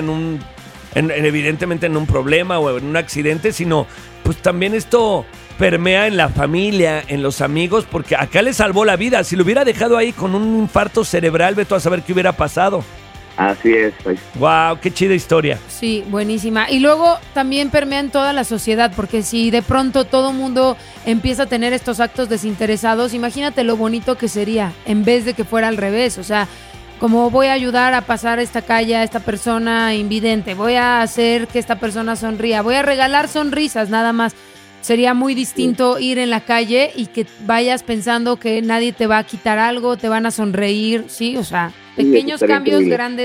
evidentemente en un problema o en un accidente, sino pues también esto permea en la familia, en los amigos, porque acá le salvó la vida. Si lo hubiera dejado ahí con un infarto cerebral, vete a saber qué hubiera pasado. Así es. Wow, qué chida historia. Sí, buenísima. Y luego también permea en toda la sociedad, porque si de pronto todo mundo empieza a tener estos actos desinteresados, imagínate lo bonito que sería, en vez de que fuera al revés. O sea, como voy a ayudar a pasar esta calle a esta persona invidente, voy a hacer que esta persona sonría, voy a regalar sonrisas nada más. Sería muy distinto ir en la calle y que vayas pensando que nadie te va a quitar algo, te van a sonreír, ¿sí? O sea, pequeños cambios,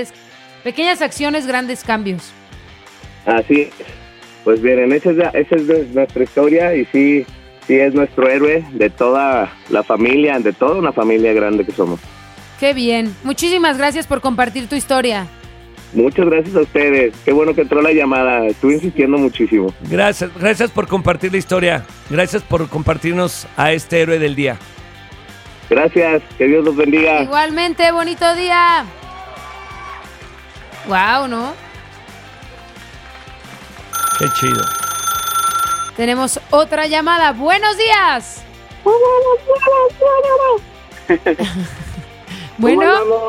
pequeñas acciones, grandes cambios. Así es. Pues bien, esa es nuestra historia, y sí es nuestro héroe de toda la familia, de toda una familia grande que somos. Qué bien. Muchísimas gracias por compartir tu historia. Muchas gracias a ustedes. Qué bueno que entró la llamada. Estuve insistiendo muchísimo. Gracias por compartir la historia. Gracias por compartirnos a este héroe del día. Gracias. Que Dios los bendiga. Igualmente, bonito día. Wow, ¿no? Qué chido. Tenemos otra llamada. Buenos días. Bueno.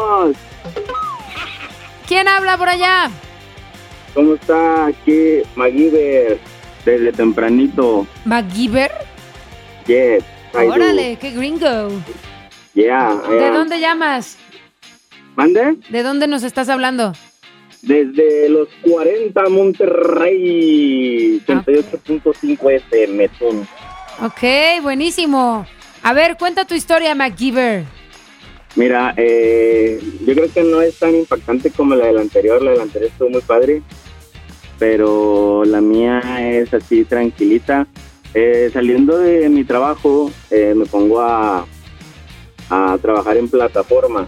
¿Quién habla por allá? ¿Cómo está? Aquí MacGyver, desde tempranito. ¿MacGyver? Yes. Órale, qué gringo. Yeah. ¿De dónde llamas? ¿Mande? ¿De dónde nos estás hablando? Desde los 40 Monterrey, 88.5 FM. Ok, buenísimo. A ver, cuenta tu historia, MacGyver. Mira, yo creo que no es tan impactante como la del anterior. La del anterior estuvo muy padre, pero la mía es así tranquilita. Saliendo de mi trabajo, me pongo a trabajar en plataforma.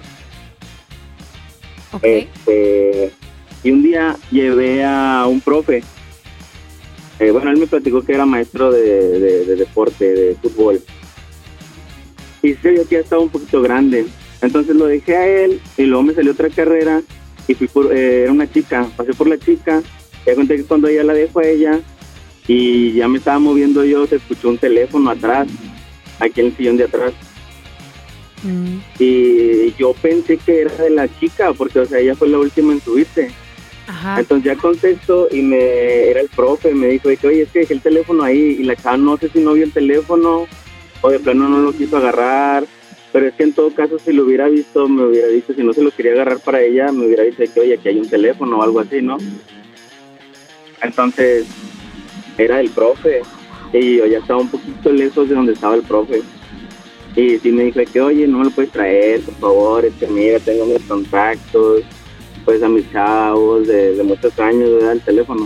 Okay. Y un día llevé a un profe. Bueno, él me platicó que era maestro de deporte, de fútbol. Y se vio que ya estaba un poquito grande. Entonces lo dejé a él y luego me salió otra carrera y fui por, era una chica, pasé por la chica, ya conté que cuando ella la dejo a ella y ya me estaba moviendo yo, se escuchó un teléfono atrás, aquí en el sillón de atrás. Y yo pensé que era de la chica porque, o sea, ella fue la última en subirse. Ajá. Entonces ya contesto y era el profe, me dijo, oye, es que dejé el teléfono ahí y la chava no sé si no vio el teléfono o de plano no lo quiso agarrar. Pero es que en todo caso, si lo hubiera visto, me hubiera dicho, si no se lo quería agarrar para ella, me hubiera dicho que, oye, aquí hay un teléfono o algo así, ¿no? Entonces, era el profe, y yo ya estaba un poquito lejos de donde estaba el profe. Y sí me dijo que, oye, no me lo puedes traer, por favor, mira, tengo mis contactos, pues a mis chavos de muchos años, ¿verdad? El teléfono.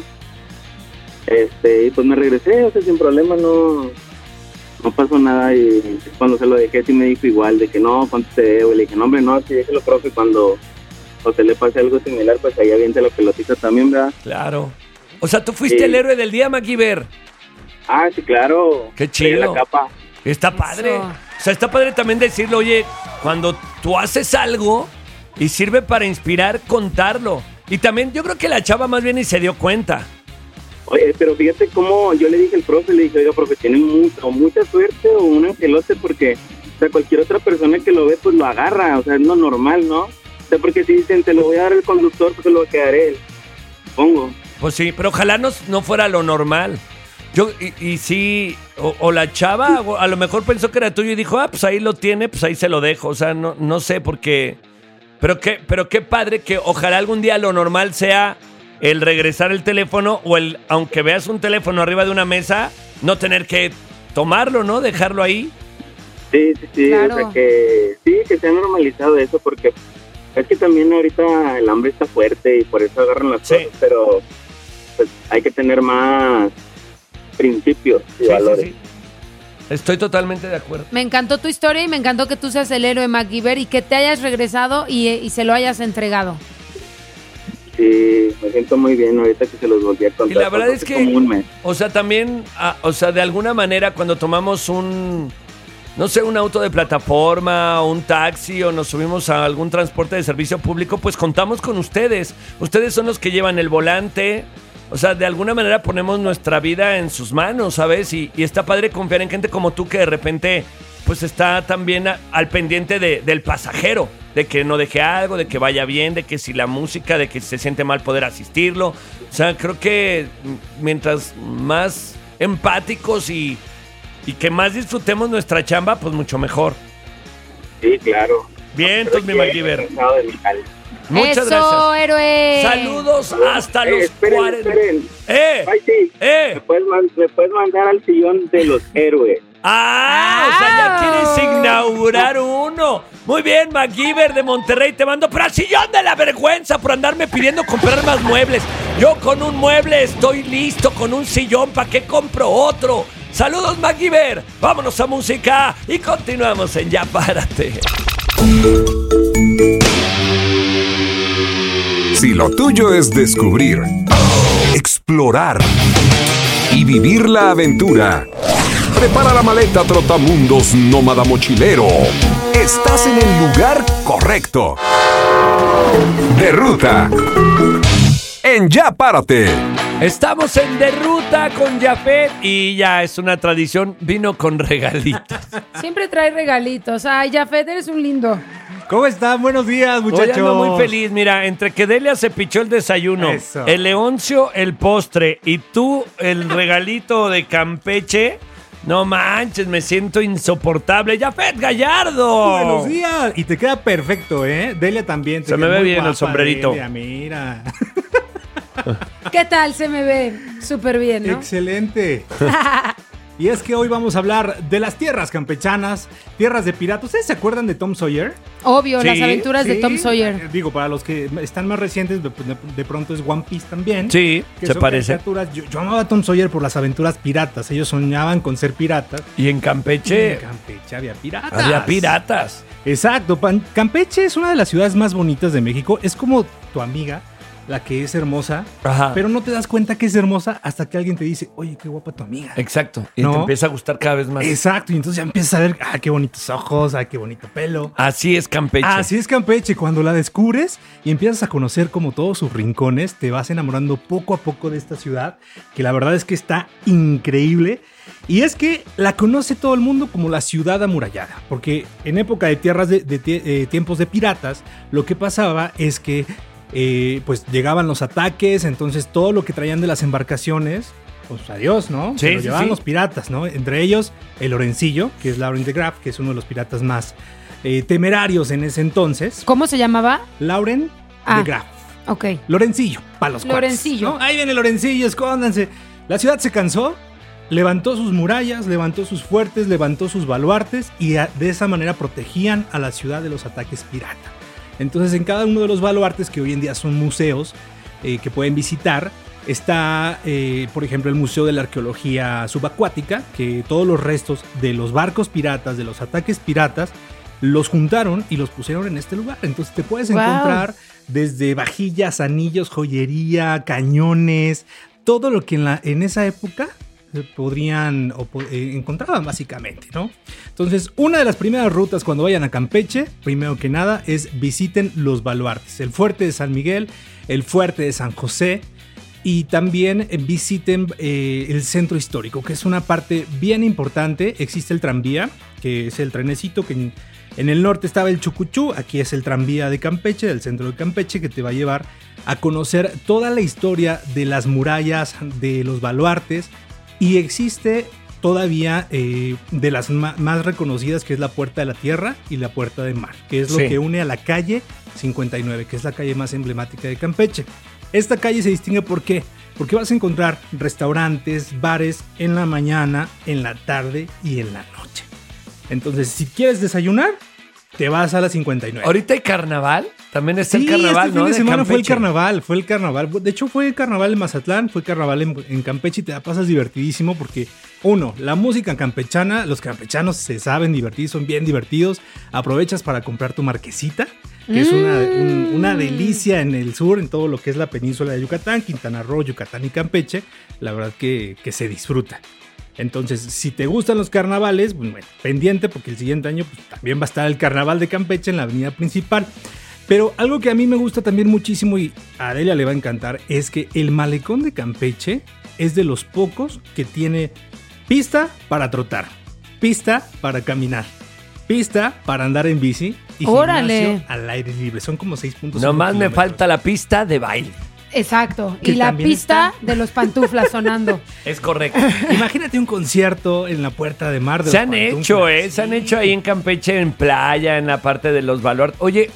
Y pues me regresé, o sea, sin problema, no pasó nada. Y cuando se lo dejé sí me dijo igual de que no, ¿cuánto te debo? Y le dije, no hombre, no, sí, déjelo, profe, cuando a usted le pase algo similar, pues ahí aviente la pelotita también, ¿verdad? Claro. O sea, tú fuiste el héroe del día, MacGyver. Ah, sí, claro. Qué chido. La capa. Está padre. O sea, está padre también decirlo, oye, cuando tú haces algo y sirve para inspirar, contarlo. Y también yo creo que la chava más bien ni se dio cuenta. Oye, pero fíjate cómo yo le dije al profe, le dije, oiga, profe, tiene mucha suerte o un angelote porque, o sea, cualquier otra persona que lo ve, pues lo agarra, o sea, es lo normal, ¿no? O sea, porque si dicen, te lo voy a dar el conductor, pues se lo va a quedar él, supongo. Pues sí, pero ojalá no fuera lo normal. Yo, y sí, o la chava, o a lo mejor pensó que era tuyo y dijo, pues ahí lo tiene, pues ahí se lo dejo, o sea, no sé por qué. Pero qué padre que ojalá algún día lo normal sea el regresar el teléfono o aunque veas un teléfono arriba de una mesa, no tener que tomarlo, ¿no? Dejarlo ahí. Sí, claro. O sea que se ha normalizado eso porque es que también ahorita el hambre está fuerte y por eso agarran las cosas, pero pues hay que tener más principios y valores. Sí. Estoy totalmente de acuerdo. Me encantó tu historia y me encantó que tú seas el héroe, MacGyver, y que te hayas regresado y se lo hayas entregado. Sí, me siento muy bien ahorita que se los volví a contar. Y la verdad es que, o sea, también, o sea, de alguna manera cuando tomamos un auto de plataforma, o un taxi, o nos subimos a algún transporte de servicio público, pues contamos con ustedes. Ustedes son los que llevan el volante. O sea, de alguna manera ponemos nuestra vida en sus manos, ¿sabes? Y está padre confiar en gente como tú que de repente pues está también al pendiente del pasajero, de que no deje algo, de que vaya bien, de que si la música, de que se siente mal poder asistirlo. O sea, creo que mientras más empáticos y que más disfrutemos nuestra chamba, pues mucho mejor. Sí, claro. Bien, entonces mi MacGyver. Muchas ¡eso, gracias. Héroe! Saludos hasta los esperen. 40. Ay, sí. Me puedes mandar al sillón de los héroes. O sea, ya quieres inaugurar uno. Muy bien, MacGyver de Monterrey, te mando para el sillón de la vergüenza por andarme pidiendo comprar más muebles. Yo con un mueble estoy listo, con un sillón, ¿para qué compro otro? Saludos, MacGyver. Vámonos a música y continuamos en Ya Párate. Si lo tuyo es descubrir, explorar y vivir la aventura, prepara la maleta Trotamundos Nómada Mochilero. Estás en el lugar correcto. De ruta en Ya Párate. Estamos en De Ruta con Jafet y ya es una tradición, vino con regalitos. Siempre trae regalitos. Ay, Jafet, eres un lindo. ¿Cómo están? Buenos días, muchachos. Hoy ando muy feliz, mira, entre que Delia se pichó el desayuno, Eso. el Leoncio el postre y tú el regalito de Campeche. No manches, me siento insoportable. ¡Jafet Gallardo! Buenos días. Y te queda perfecto, ¿eh? Delia también. Se me ve bien el sombrerito. Delia, mira. ¿Qué tal? Se me ve súper bien, ¿no? Excelente. Y es que hoy vamos a hablar de las tierras campechanas, tierras de piratas. ¿Ustedes se acuerdan de Tom Sawyer? Obvio, Sí, las aventuras de Tom Sawyer. Digo, para los que están más recientes, de pronto es One Piece también. Sí, que se son parece. caricaturas. Yo amaba a Tom Sawyer por las aventuras piratas. Ellos soñaban con ser piratas. Y en Campeche, En Campeche había piratas. había piratas. Exacto. Campeche es una de las ciudades más bonitas de México. Es como tu amiga, la que es hermosa, Ajá. pero no te das cuenta que es hermosa hasta que alguien te dice, oye, qué guapa tu amiga. Exacto. Y ¿No? te empieza a gustar cada vez más. Exacto, y entonces ya empiezas a ver, qué bonitos ojos, qué bonito pelo. Así es Campeche. Así es Campeche, cuando la descubres y empiezas a conocer como todos sus rincones, te vas enamorando poco a poco de esta ciudad, que la verdad es que está increíble. Y es que la conoce todo el mundo como la ciudad amurallada, porque en época de tiempos de piratas, lo que pasaba es que pues llegaban los ataques, entonces todo lo que traían de las embarcaciones, pues adiós, ¿no? Sí, Se lo sí, llevaban sí. los piratas, ¿no? Entre ellos el Lorencillo, que es Lauren de Graaf, que es uno de los piratas más temerarios en ese entonces. ¿Cómo se llamaba? Lauren Ah. de Graaf. Ok. Lorencillo, para los cuates, Lorencillo. ¿no? Ahí viene Lorencillo, escóndanse. La ciudad se cansó, levantó sus murallas, levantó sus fuertes, levantó sus baluartes y de esa manera protegían a la ciudad de los ataques pirata. Entonces en cada uno de los baluartes, que hoy en día son museos que pueden visitar, está por ejemplo el Museo de la Arqueología Subacuática, que todos los restos de los barcos piratas, de los ataques piratas, los juntaron y los pusieron en este lugar. Entonces te puedes Wow. encontrar desde vajillas, anillos, joyería, cañones, todo lo que en esa época podrían encontraban básicamente, ¿no? Entonces, una de las primeras rutas cuando vayan a Campeche, primero que nada, es visiten los baluartes, el fuerte de San Miguel, el fuerte de San José, y también visiten el centro histórico, que es una parte bien importante. Existe el tranvía, que es el trenecito que en el norte estaba el Chucuchú, aquí es el tranvía de Campeche, del centro de Campeche, que te va a llevar a conocer toda la historia de las murallas, de los baluartes. Y existe todavía de las más reconocidas, que es la Puerta de la Tierra y la Puerta de Mar, que es lo Sí. que une a la calle 59, que es la calle más emblemática de Campeche. Esta calle se distingue ¿por qué? Porque vas a encontrar restaurantes, bares en la mañana, en la tarde y en la noche. Entonces, si quieres desayunar, te vas a la 59. Ahorita hay carnaval. También está Sí, el carnaval, este ¿no? fin de semana fue el Campeche. carnaval. De hecho, fue el carnaval en Mazatlán, fue carnaval en Campeche y te la pasas divertidísimo porque, uno, la música campechana, los campechanos se saben divertir, son bien divertidos. Aprovechas para comprar tu marquesita, que es una delicia en el sur, en todo lo que es la península de Yucatán, Quintana Roo, Yucatán y Campeche. La verdad que se disfruta. Entonces, si te gustan los carnavales, bueno, pendiente porque el siguiente año pues, también va a estar el carnaval de Campeche en la avenida principal. Pero algo que a mí me gusta también muchísimo y a Adelia le va a encantar es que el malecón de Campeche es de los pocos que tiene pista para trotar, pista para caminar, pista para andar en bici y ¡Órale! gimnasio al aire libre. Son como 6.5 Nomás me kilómetros. falta la pista de baile. Exacto. Que Y la también pista de los pantuflas sonando. Es correcto. Imagínate un concierto en la Puerta de Mar. De Se los han pantuflas. hecho, se han hecho ahí en Campeche, en playa, en la parte de los baluartes. Oye,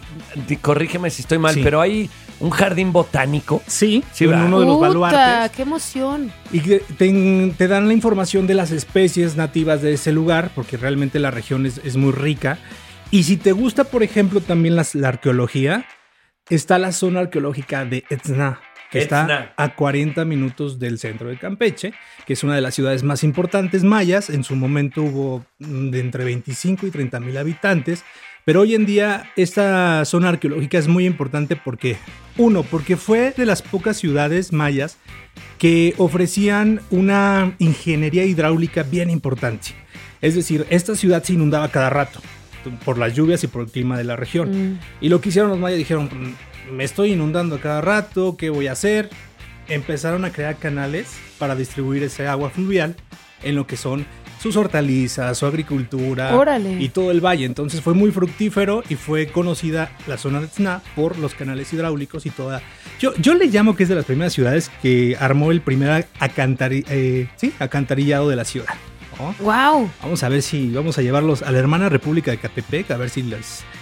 corrígeme si estoy mal, Sí. pero hay un jardín botánico. Sí, Sí, en ¿verdad? uno de los Puta, baluartes. ¡qué emoción! Y que te dan la información de las especies nativas de ese lugar, porque realmente la región es muy rica. Y si te gusta, por ejemplo, también la arqueología, está la zona arqueológica de Etzna, que está Etzna. a 40 minutos del centro de Campeche, que es una de las ciudades más importantes mayas. En su momento hubo de entre 25 y 30 mil habitantes. Pero hoy en día esta zona arqueológica es muy importante porque fue de las pocas ciudades mayas que ofrecían una ingeniería hidráulica bien importante. Es decir, esta ciudad se inundaba cada rato por las lluvias y por el clima de la región. Y lo que hicieron los mayas, dijeron, me estoy inundando cada rato, ¿qué voy a hacer? Empezaron a crear canales para distribuir ese agua fluvial en lo que son sus hortalizas, su agricultura. ¡Órale! Y todo el valle. Entonces fue muy fructífero y fue conocida la zona de Tzna por los canales hidráulicos y toda. Yo le llamo que es de las primeras ciudades que armó el primer acantarillado de la ciudad. ¿No? ¡Wow! Vamos a ver si vamos a llevarlos a la hermana República de Catepec, a ver si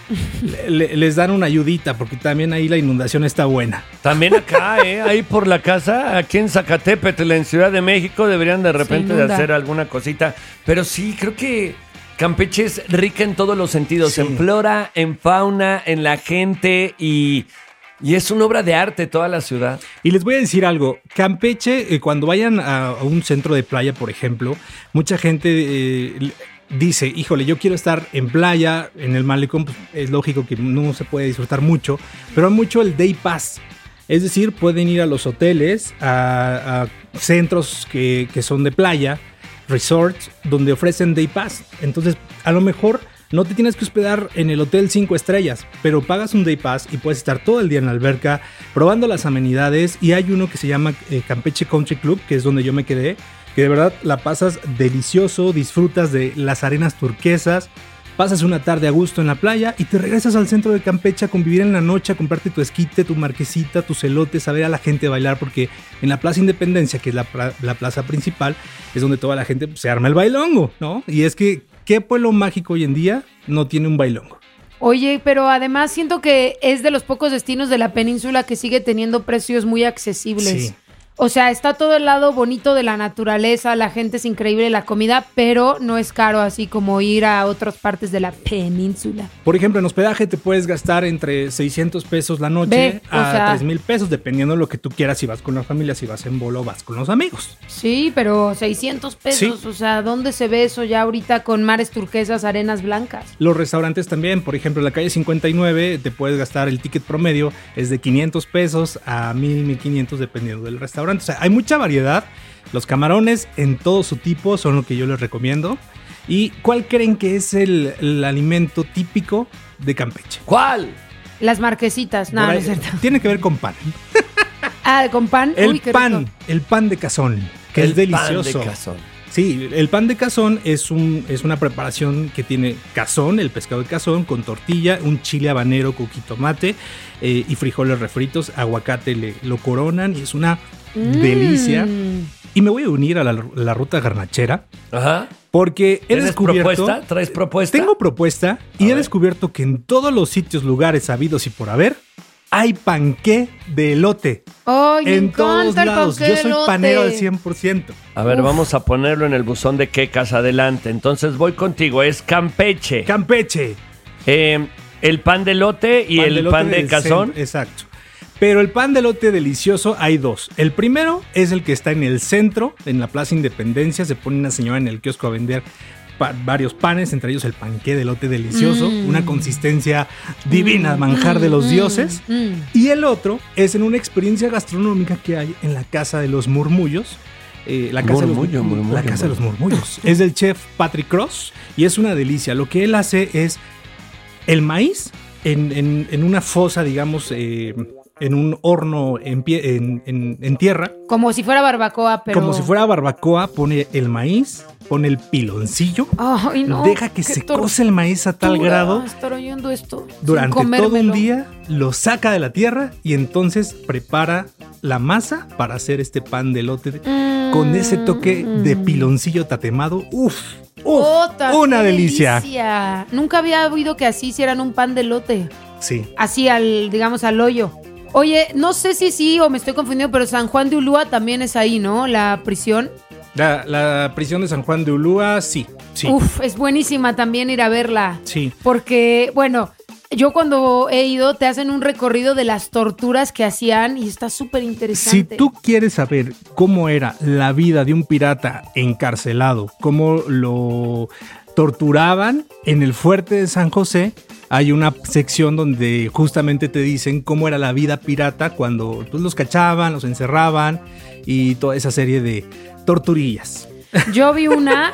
les dan una ayudita, porque también ahí la inundación está buena. También acá, ahí por la casa, aquí en Zacatepetl, en Ciudad de México, deberían de repente de hacer alguna cosita. Pero sí, creo que Campeche es rica en todos los sentidos, sí. En flora, en fauna, en la gente y es una obra de arte toda la ciudad. Y les voy a decir algo, Campeche, cuando vayan a un centro de playa, por ejemplo, mucha gente dice, híjole, yo quiero estar en playa, en el malecón, pues, es lógico que no se puede disfrutar mucho, pero hay mucho el day pass. Es decir, pueden ir a los hoteles, a centros que son de playa, resorts, donde ofrecen day pass. Entonces, a lo mejor no te tienes que hospedar en el hotel 5 estrellas, pero pagas un day pass y puedes estar todo el día en la alberca probando las amenidades. Y hay uno que se llama Campeche Country Club, que es donde yo me quedé, que de verdad la pasas delicioso, disfrutas de las arenas turquesas, pasas una tarde a gusto en la playa y te regresas al centro de Campeche a convivir en la noche, a comprarte tu esquite, tu marquesita, tus elotes, a ver a la gente bailar, porque en la Plaza Independencia, que es la plaza principal, es donde toda la gente se arma el bailongo, ¿no? Y es que, ¿qué pueblo mágico hoy en día no tiene un bailongo? Oye, pero además siento que es de los pocos destinos de la península que sigue teniendo precios muy accesibles. Sí. O sea, está todo el lado bonito de la naturaleza, la gente es increíble, la comida, pero no es caro así como ir a otras partes de la península. Por ejemplo, en hospedaje te puedes gastar entre 600 pesos la noche a 3,000 pesos, dependiendo de lo que tú quieras, si vas con la familia, si vas en bolo, vas con los amigos. Sí, pero 600 pesos, sí. O sea, ¿dónde se ve eso ya ahorita con mares turquesas, arenas blancas? Los restaurantes también, por ejemplo, en la calle 59 te puedes gastar, el ticket promedio es de 500 pesos a 1,500 dependiendo del restaurante. O sea, hay mucha variedad. Los camarones en todo su tipo son lo que yo les recomiendo. ¿Y cuál creen que es el alimento típico de Campeche? ¿Cuál? Las marquesitas. No, no es cierto. Tiene que ver con pan. ¿Con pan? Uy, qué rico. El pan de cazón, que es delicioso. Pan de cazón. Sí, el pan de cazón es una preparación que tiene cazón, el pescado de cazón, con tortilla, un chile habanero con jitomate y frijoles refritos, aguacate lo coronan y es una delicia. Y me voy a unir a la ruta garnachera. Ajá. Porque he descubierto... ¿Propuesta? ¿Traes propuesta? Tengo propuesta y he descubierto que en todos los sitios, lugares habidos y por haber, hay panqué de elote. ¡Ay, me en todos encanta el lados. panqué de Yo soy elote! panero al 100%. A ver, vamos a ponerlo en el buzón de quecas adelante. Entonces voy contigo. Es Campeche. Campeche. El pan de elote y el pan de cazón. Exacto. Pero el pan de elote delicioso hay dos. El primero es el que está en el centro, en la Plaza Independencia. Se pone una señora en el kiosco a vender varios panes, entre ellos el panqué de elote delicioso, una consistencia divina, manjar de los dioses. Y el otro es en una experiencia gastronómica que hay en la Casa de los Murmullos. La Casa de los Murmullos. Es del chef Patrick Cross y es una delicia. Lo que él hace es el maíz en una fosa, digamos, en un horno en tierra. Como si fuera barbacoa, pero... Como si fuera barbacoa, pone el maíz, pone el piloncillo. Ay, no, deja que se cose el maíz a tal grado. Estar oyendo esto durante todo un día, lo saca de la tierra y entonces prepara la masa para hacer este pan de elote con ese toque de piloncillo tatemado. Una delicia. Nunca había oído que así hicieran un pan de elote. Sí. Así digamos al hoyo. Oye, no sé si sí o me estoy confundiendo, pero San Juan de Ulúa también es ahí, ¿no? La prisión. La prisión de San Juan de Ulúa, sí. Uf, es buenísima también ir a verla. Sí. Porque, bueno, yo cuando he ido te hacen un recorrido de las torturas que hacían y está súper interesante. Si tú quieres saber cómo era la vida de un pirata encarcelado, cómo lo torturaban en el fuerte de San José, hay una sección donde justamente te dicen cómo era la vida pirata cuando pues, los cachaban, los encerraban y toda esa serie de torturillas. Yo vi una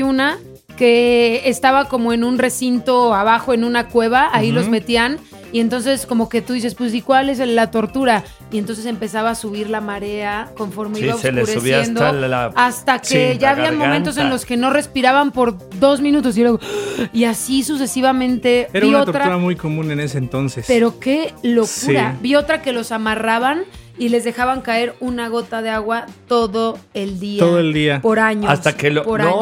que estaba como en un recinto abajo, en una cueva, ahí los metían. Y entonces como que tú dices, pues ¿y cuál es la tortura? Y entonces empezaba a subir la marea conforme iba se le subía oscureciendo hasta que ya habían momentos en los que no respiraban por 2 minutos y luego y así sucesivamente. Era una tortura muy común en ese entonces. Pero qué locura. Sí. Vi otra que los amarraban y les dejaban caer una gota de agua todo el día. Todo el día. Por años. Hasta que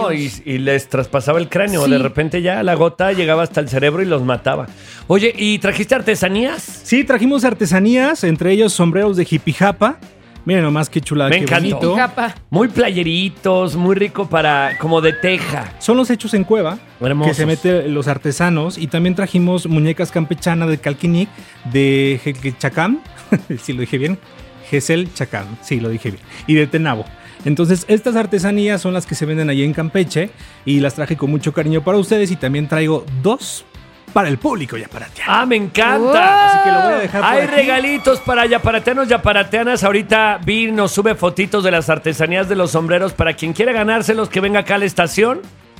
y les traspasaba el cráneo. Sí. De repente ya la gota llegaba hasta el cerebro y los mataba. Oye, ¿y trajiste artesanías? Sí, trajimos artesanías, entre ellos sombreros de jipijapa. Miren nomás qué chulada, Me qué encantó. bonito. Muy playeritos, muy rico para como de teja. Son los hechos en cueva, Hermosos. que se meten los artesanos. Y también trajimos muñecas campechanas de Calquinic, de Chacam, si lo dije bien, Gesell Chacam, sí lo dije bien, y de Tenabo. Entonces estas artesanías son las que se venden allí en Campeche y las traje con mucho cariño para ustedes y también traigo 2 para el público yaparateano. ¡Ah, me encanta! Así que lo voy a dejar por Hay aquí. regalitos para yaparateanos, yaparateanas. Ahorita Vi nos sube fotitos de las artesanías de los sombreros para quien quiera ganárselos, que venga acá a la estación.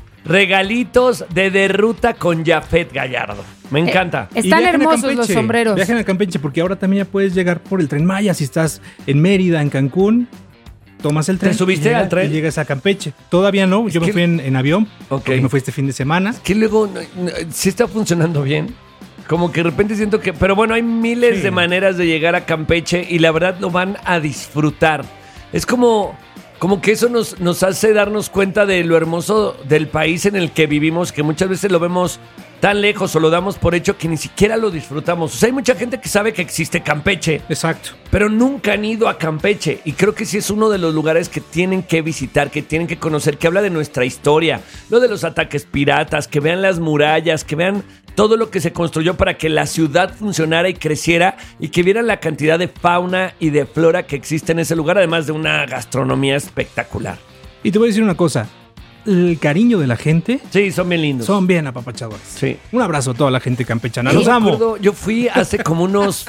Regalitos de ruta con Jafet Gallardo. Me encanta. Y Están viajen a hermosos Campeche, los sombreros. Viajen a Campeche porque ahora también ya puedes llegar por el Tren Maya. Si estás en Mérida, en Cancún, tomas el tren. ¿Te subiste al tren? Y llegas a Campeche. Todavía no, yo me fui en avión. Porque me fui este fin de semana. Que luego sí está funcionando bien. Como que de repente siento que... Pero bueno, hay miles de maneras de llegar a Campeche y la verdad lo van a disfrutar. Es como que eso nos hace darnos cuenta de lo hermoso del país en el que vivimos, que muchas veces lo vemos tan lejos o lo damos por hecho que ni siquiera lo disfrutamos. O sea, hay mucha gente que sabe que existe Campeche. Exacto. Pero nunca han ido a Campeche. Y creo que sí es uno de los lugares que tienen que visitar, que tienen que conocer, que habla de nuestra historia, lo de los ataques piratas, que vean las murallas, que vean todo lo que se construyó para que la ciudad funcionara y creciera y que vieran la cantidad de fauna y de flora que existe en ese lugar, además de una gastronomía espectacular. Y te voy a decir una cosa. El cariño de la gente. Sí, son bien lindos. Son bien apapachadores. Sí. Un abrazo a toda la gente campechana. Yo Los amo. recuerdo, yo fui hace como unos,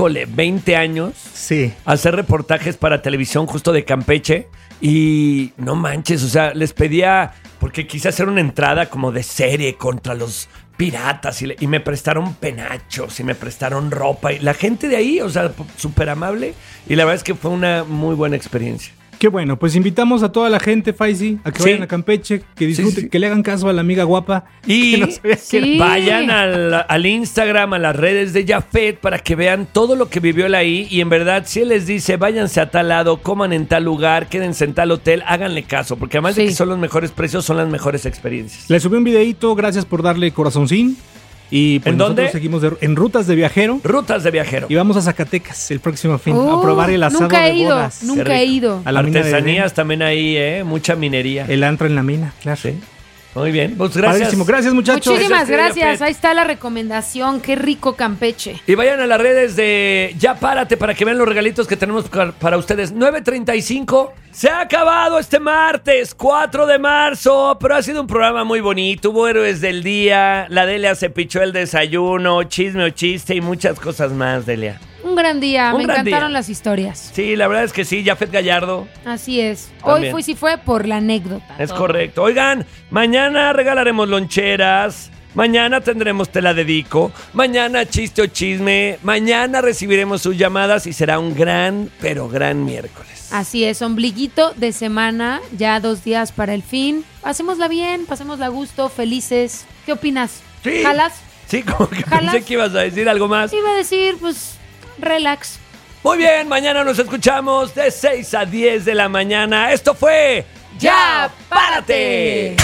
20 años. Sí. A hacer reportajes para televisión justo de Campeche. Y no manches, o sea, les pedía, porque quise hacer una entrada como de serie contra los piratas y me prestaron penachos y me prestaron ropa. Y la gente de ahí, o sea, súper amable. Y la verdad es que fue una muy buena experiencia. Qué bueno, pues invitamos a toda la gente, Faisy, a que vayan a Campeche, que disfruten, que le hagan caso a la amiga guapa. Y que no sabía que era- vayan al Instagram, a las redes de Jafet para que vean todo lo que vivió él ahí. Y en verdad, si él les dice, váyanse a tal lado, coman en tal lugar, quédense en tal hotel, háganle caso. Porque además de que son los mejores precios, son las mejores experiencias. Le subí un videito, gracias por darle corazoncín. Y pues ¿En nosotros dónde? seguimos en Rutas de Viajero. Rutas de Viajero. Y vamos a Zacatecas el próximo fin a probar el asado nunca he de ido, bodas. nunca Qué rico. he ido. A la mina de Artesanías también ahí, mucha minería. El antro en la mina, claro. Sí. Muy bien, pues gracias. Padrísimo. Gracias, muchachos. Muchísimas Gracias, gracias. Jafet. Ahí está la recomendación. Qué rico Campeche. Y vayan a las redes de Ya Párate para que vean los regalitos que tenemos para ustedes. 9:35. Se ha acabado este martes, 4 de marzo. Pero ha sido un programa muy bonito. Hubo héroes del día. La Delia se pichó el desayuno, chisme o chiste y muchas cosas más, Delia. Un gran día. Un Me gran encantaron día. las historias. Sí, la verdad es que sí. Jafet Gallardo. Así es. También. Hoy fue por la anécdota. Es correcto. Oigan, mañana regalaremos loncheras. Mañana tendremos Te la dedico. Mañana chiste o chisme. Mañana recibiremos sus llamadas y será un gran, pero gran miércoles. Así es, ombliguito de semana, ya 2 días para el fin. Pasémosla bien, pasémosla a gusto, felices. ¿Qué opinas? Sí. ¿Jalas? Sí, como que ¿Jalas? pensé que ibas a decir algo más. Iba a decir, pues, relax. Muy bien, mañana nos escuchamos de 6 a 10 de la mañana. Esto fue ¡Ya Párate!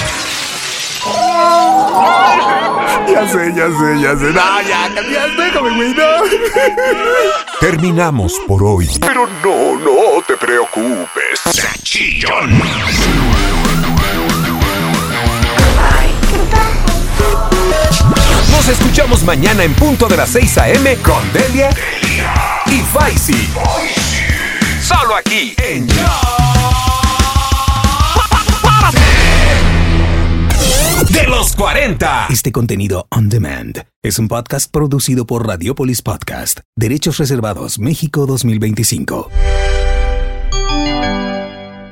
Ya sé. No, ya, déjame, güey, no. Terminamos por hoy. Pero no te preocupes. Chillón. Nos escuchamos mañana en punto de las 6 a.m. con Delia y Faisy. Solo aquí en Ya Párate. De los 40. Este contenido on demand es un podcast producido por Radiopolis Podcast, Derechos Reservados México 2025.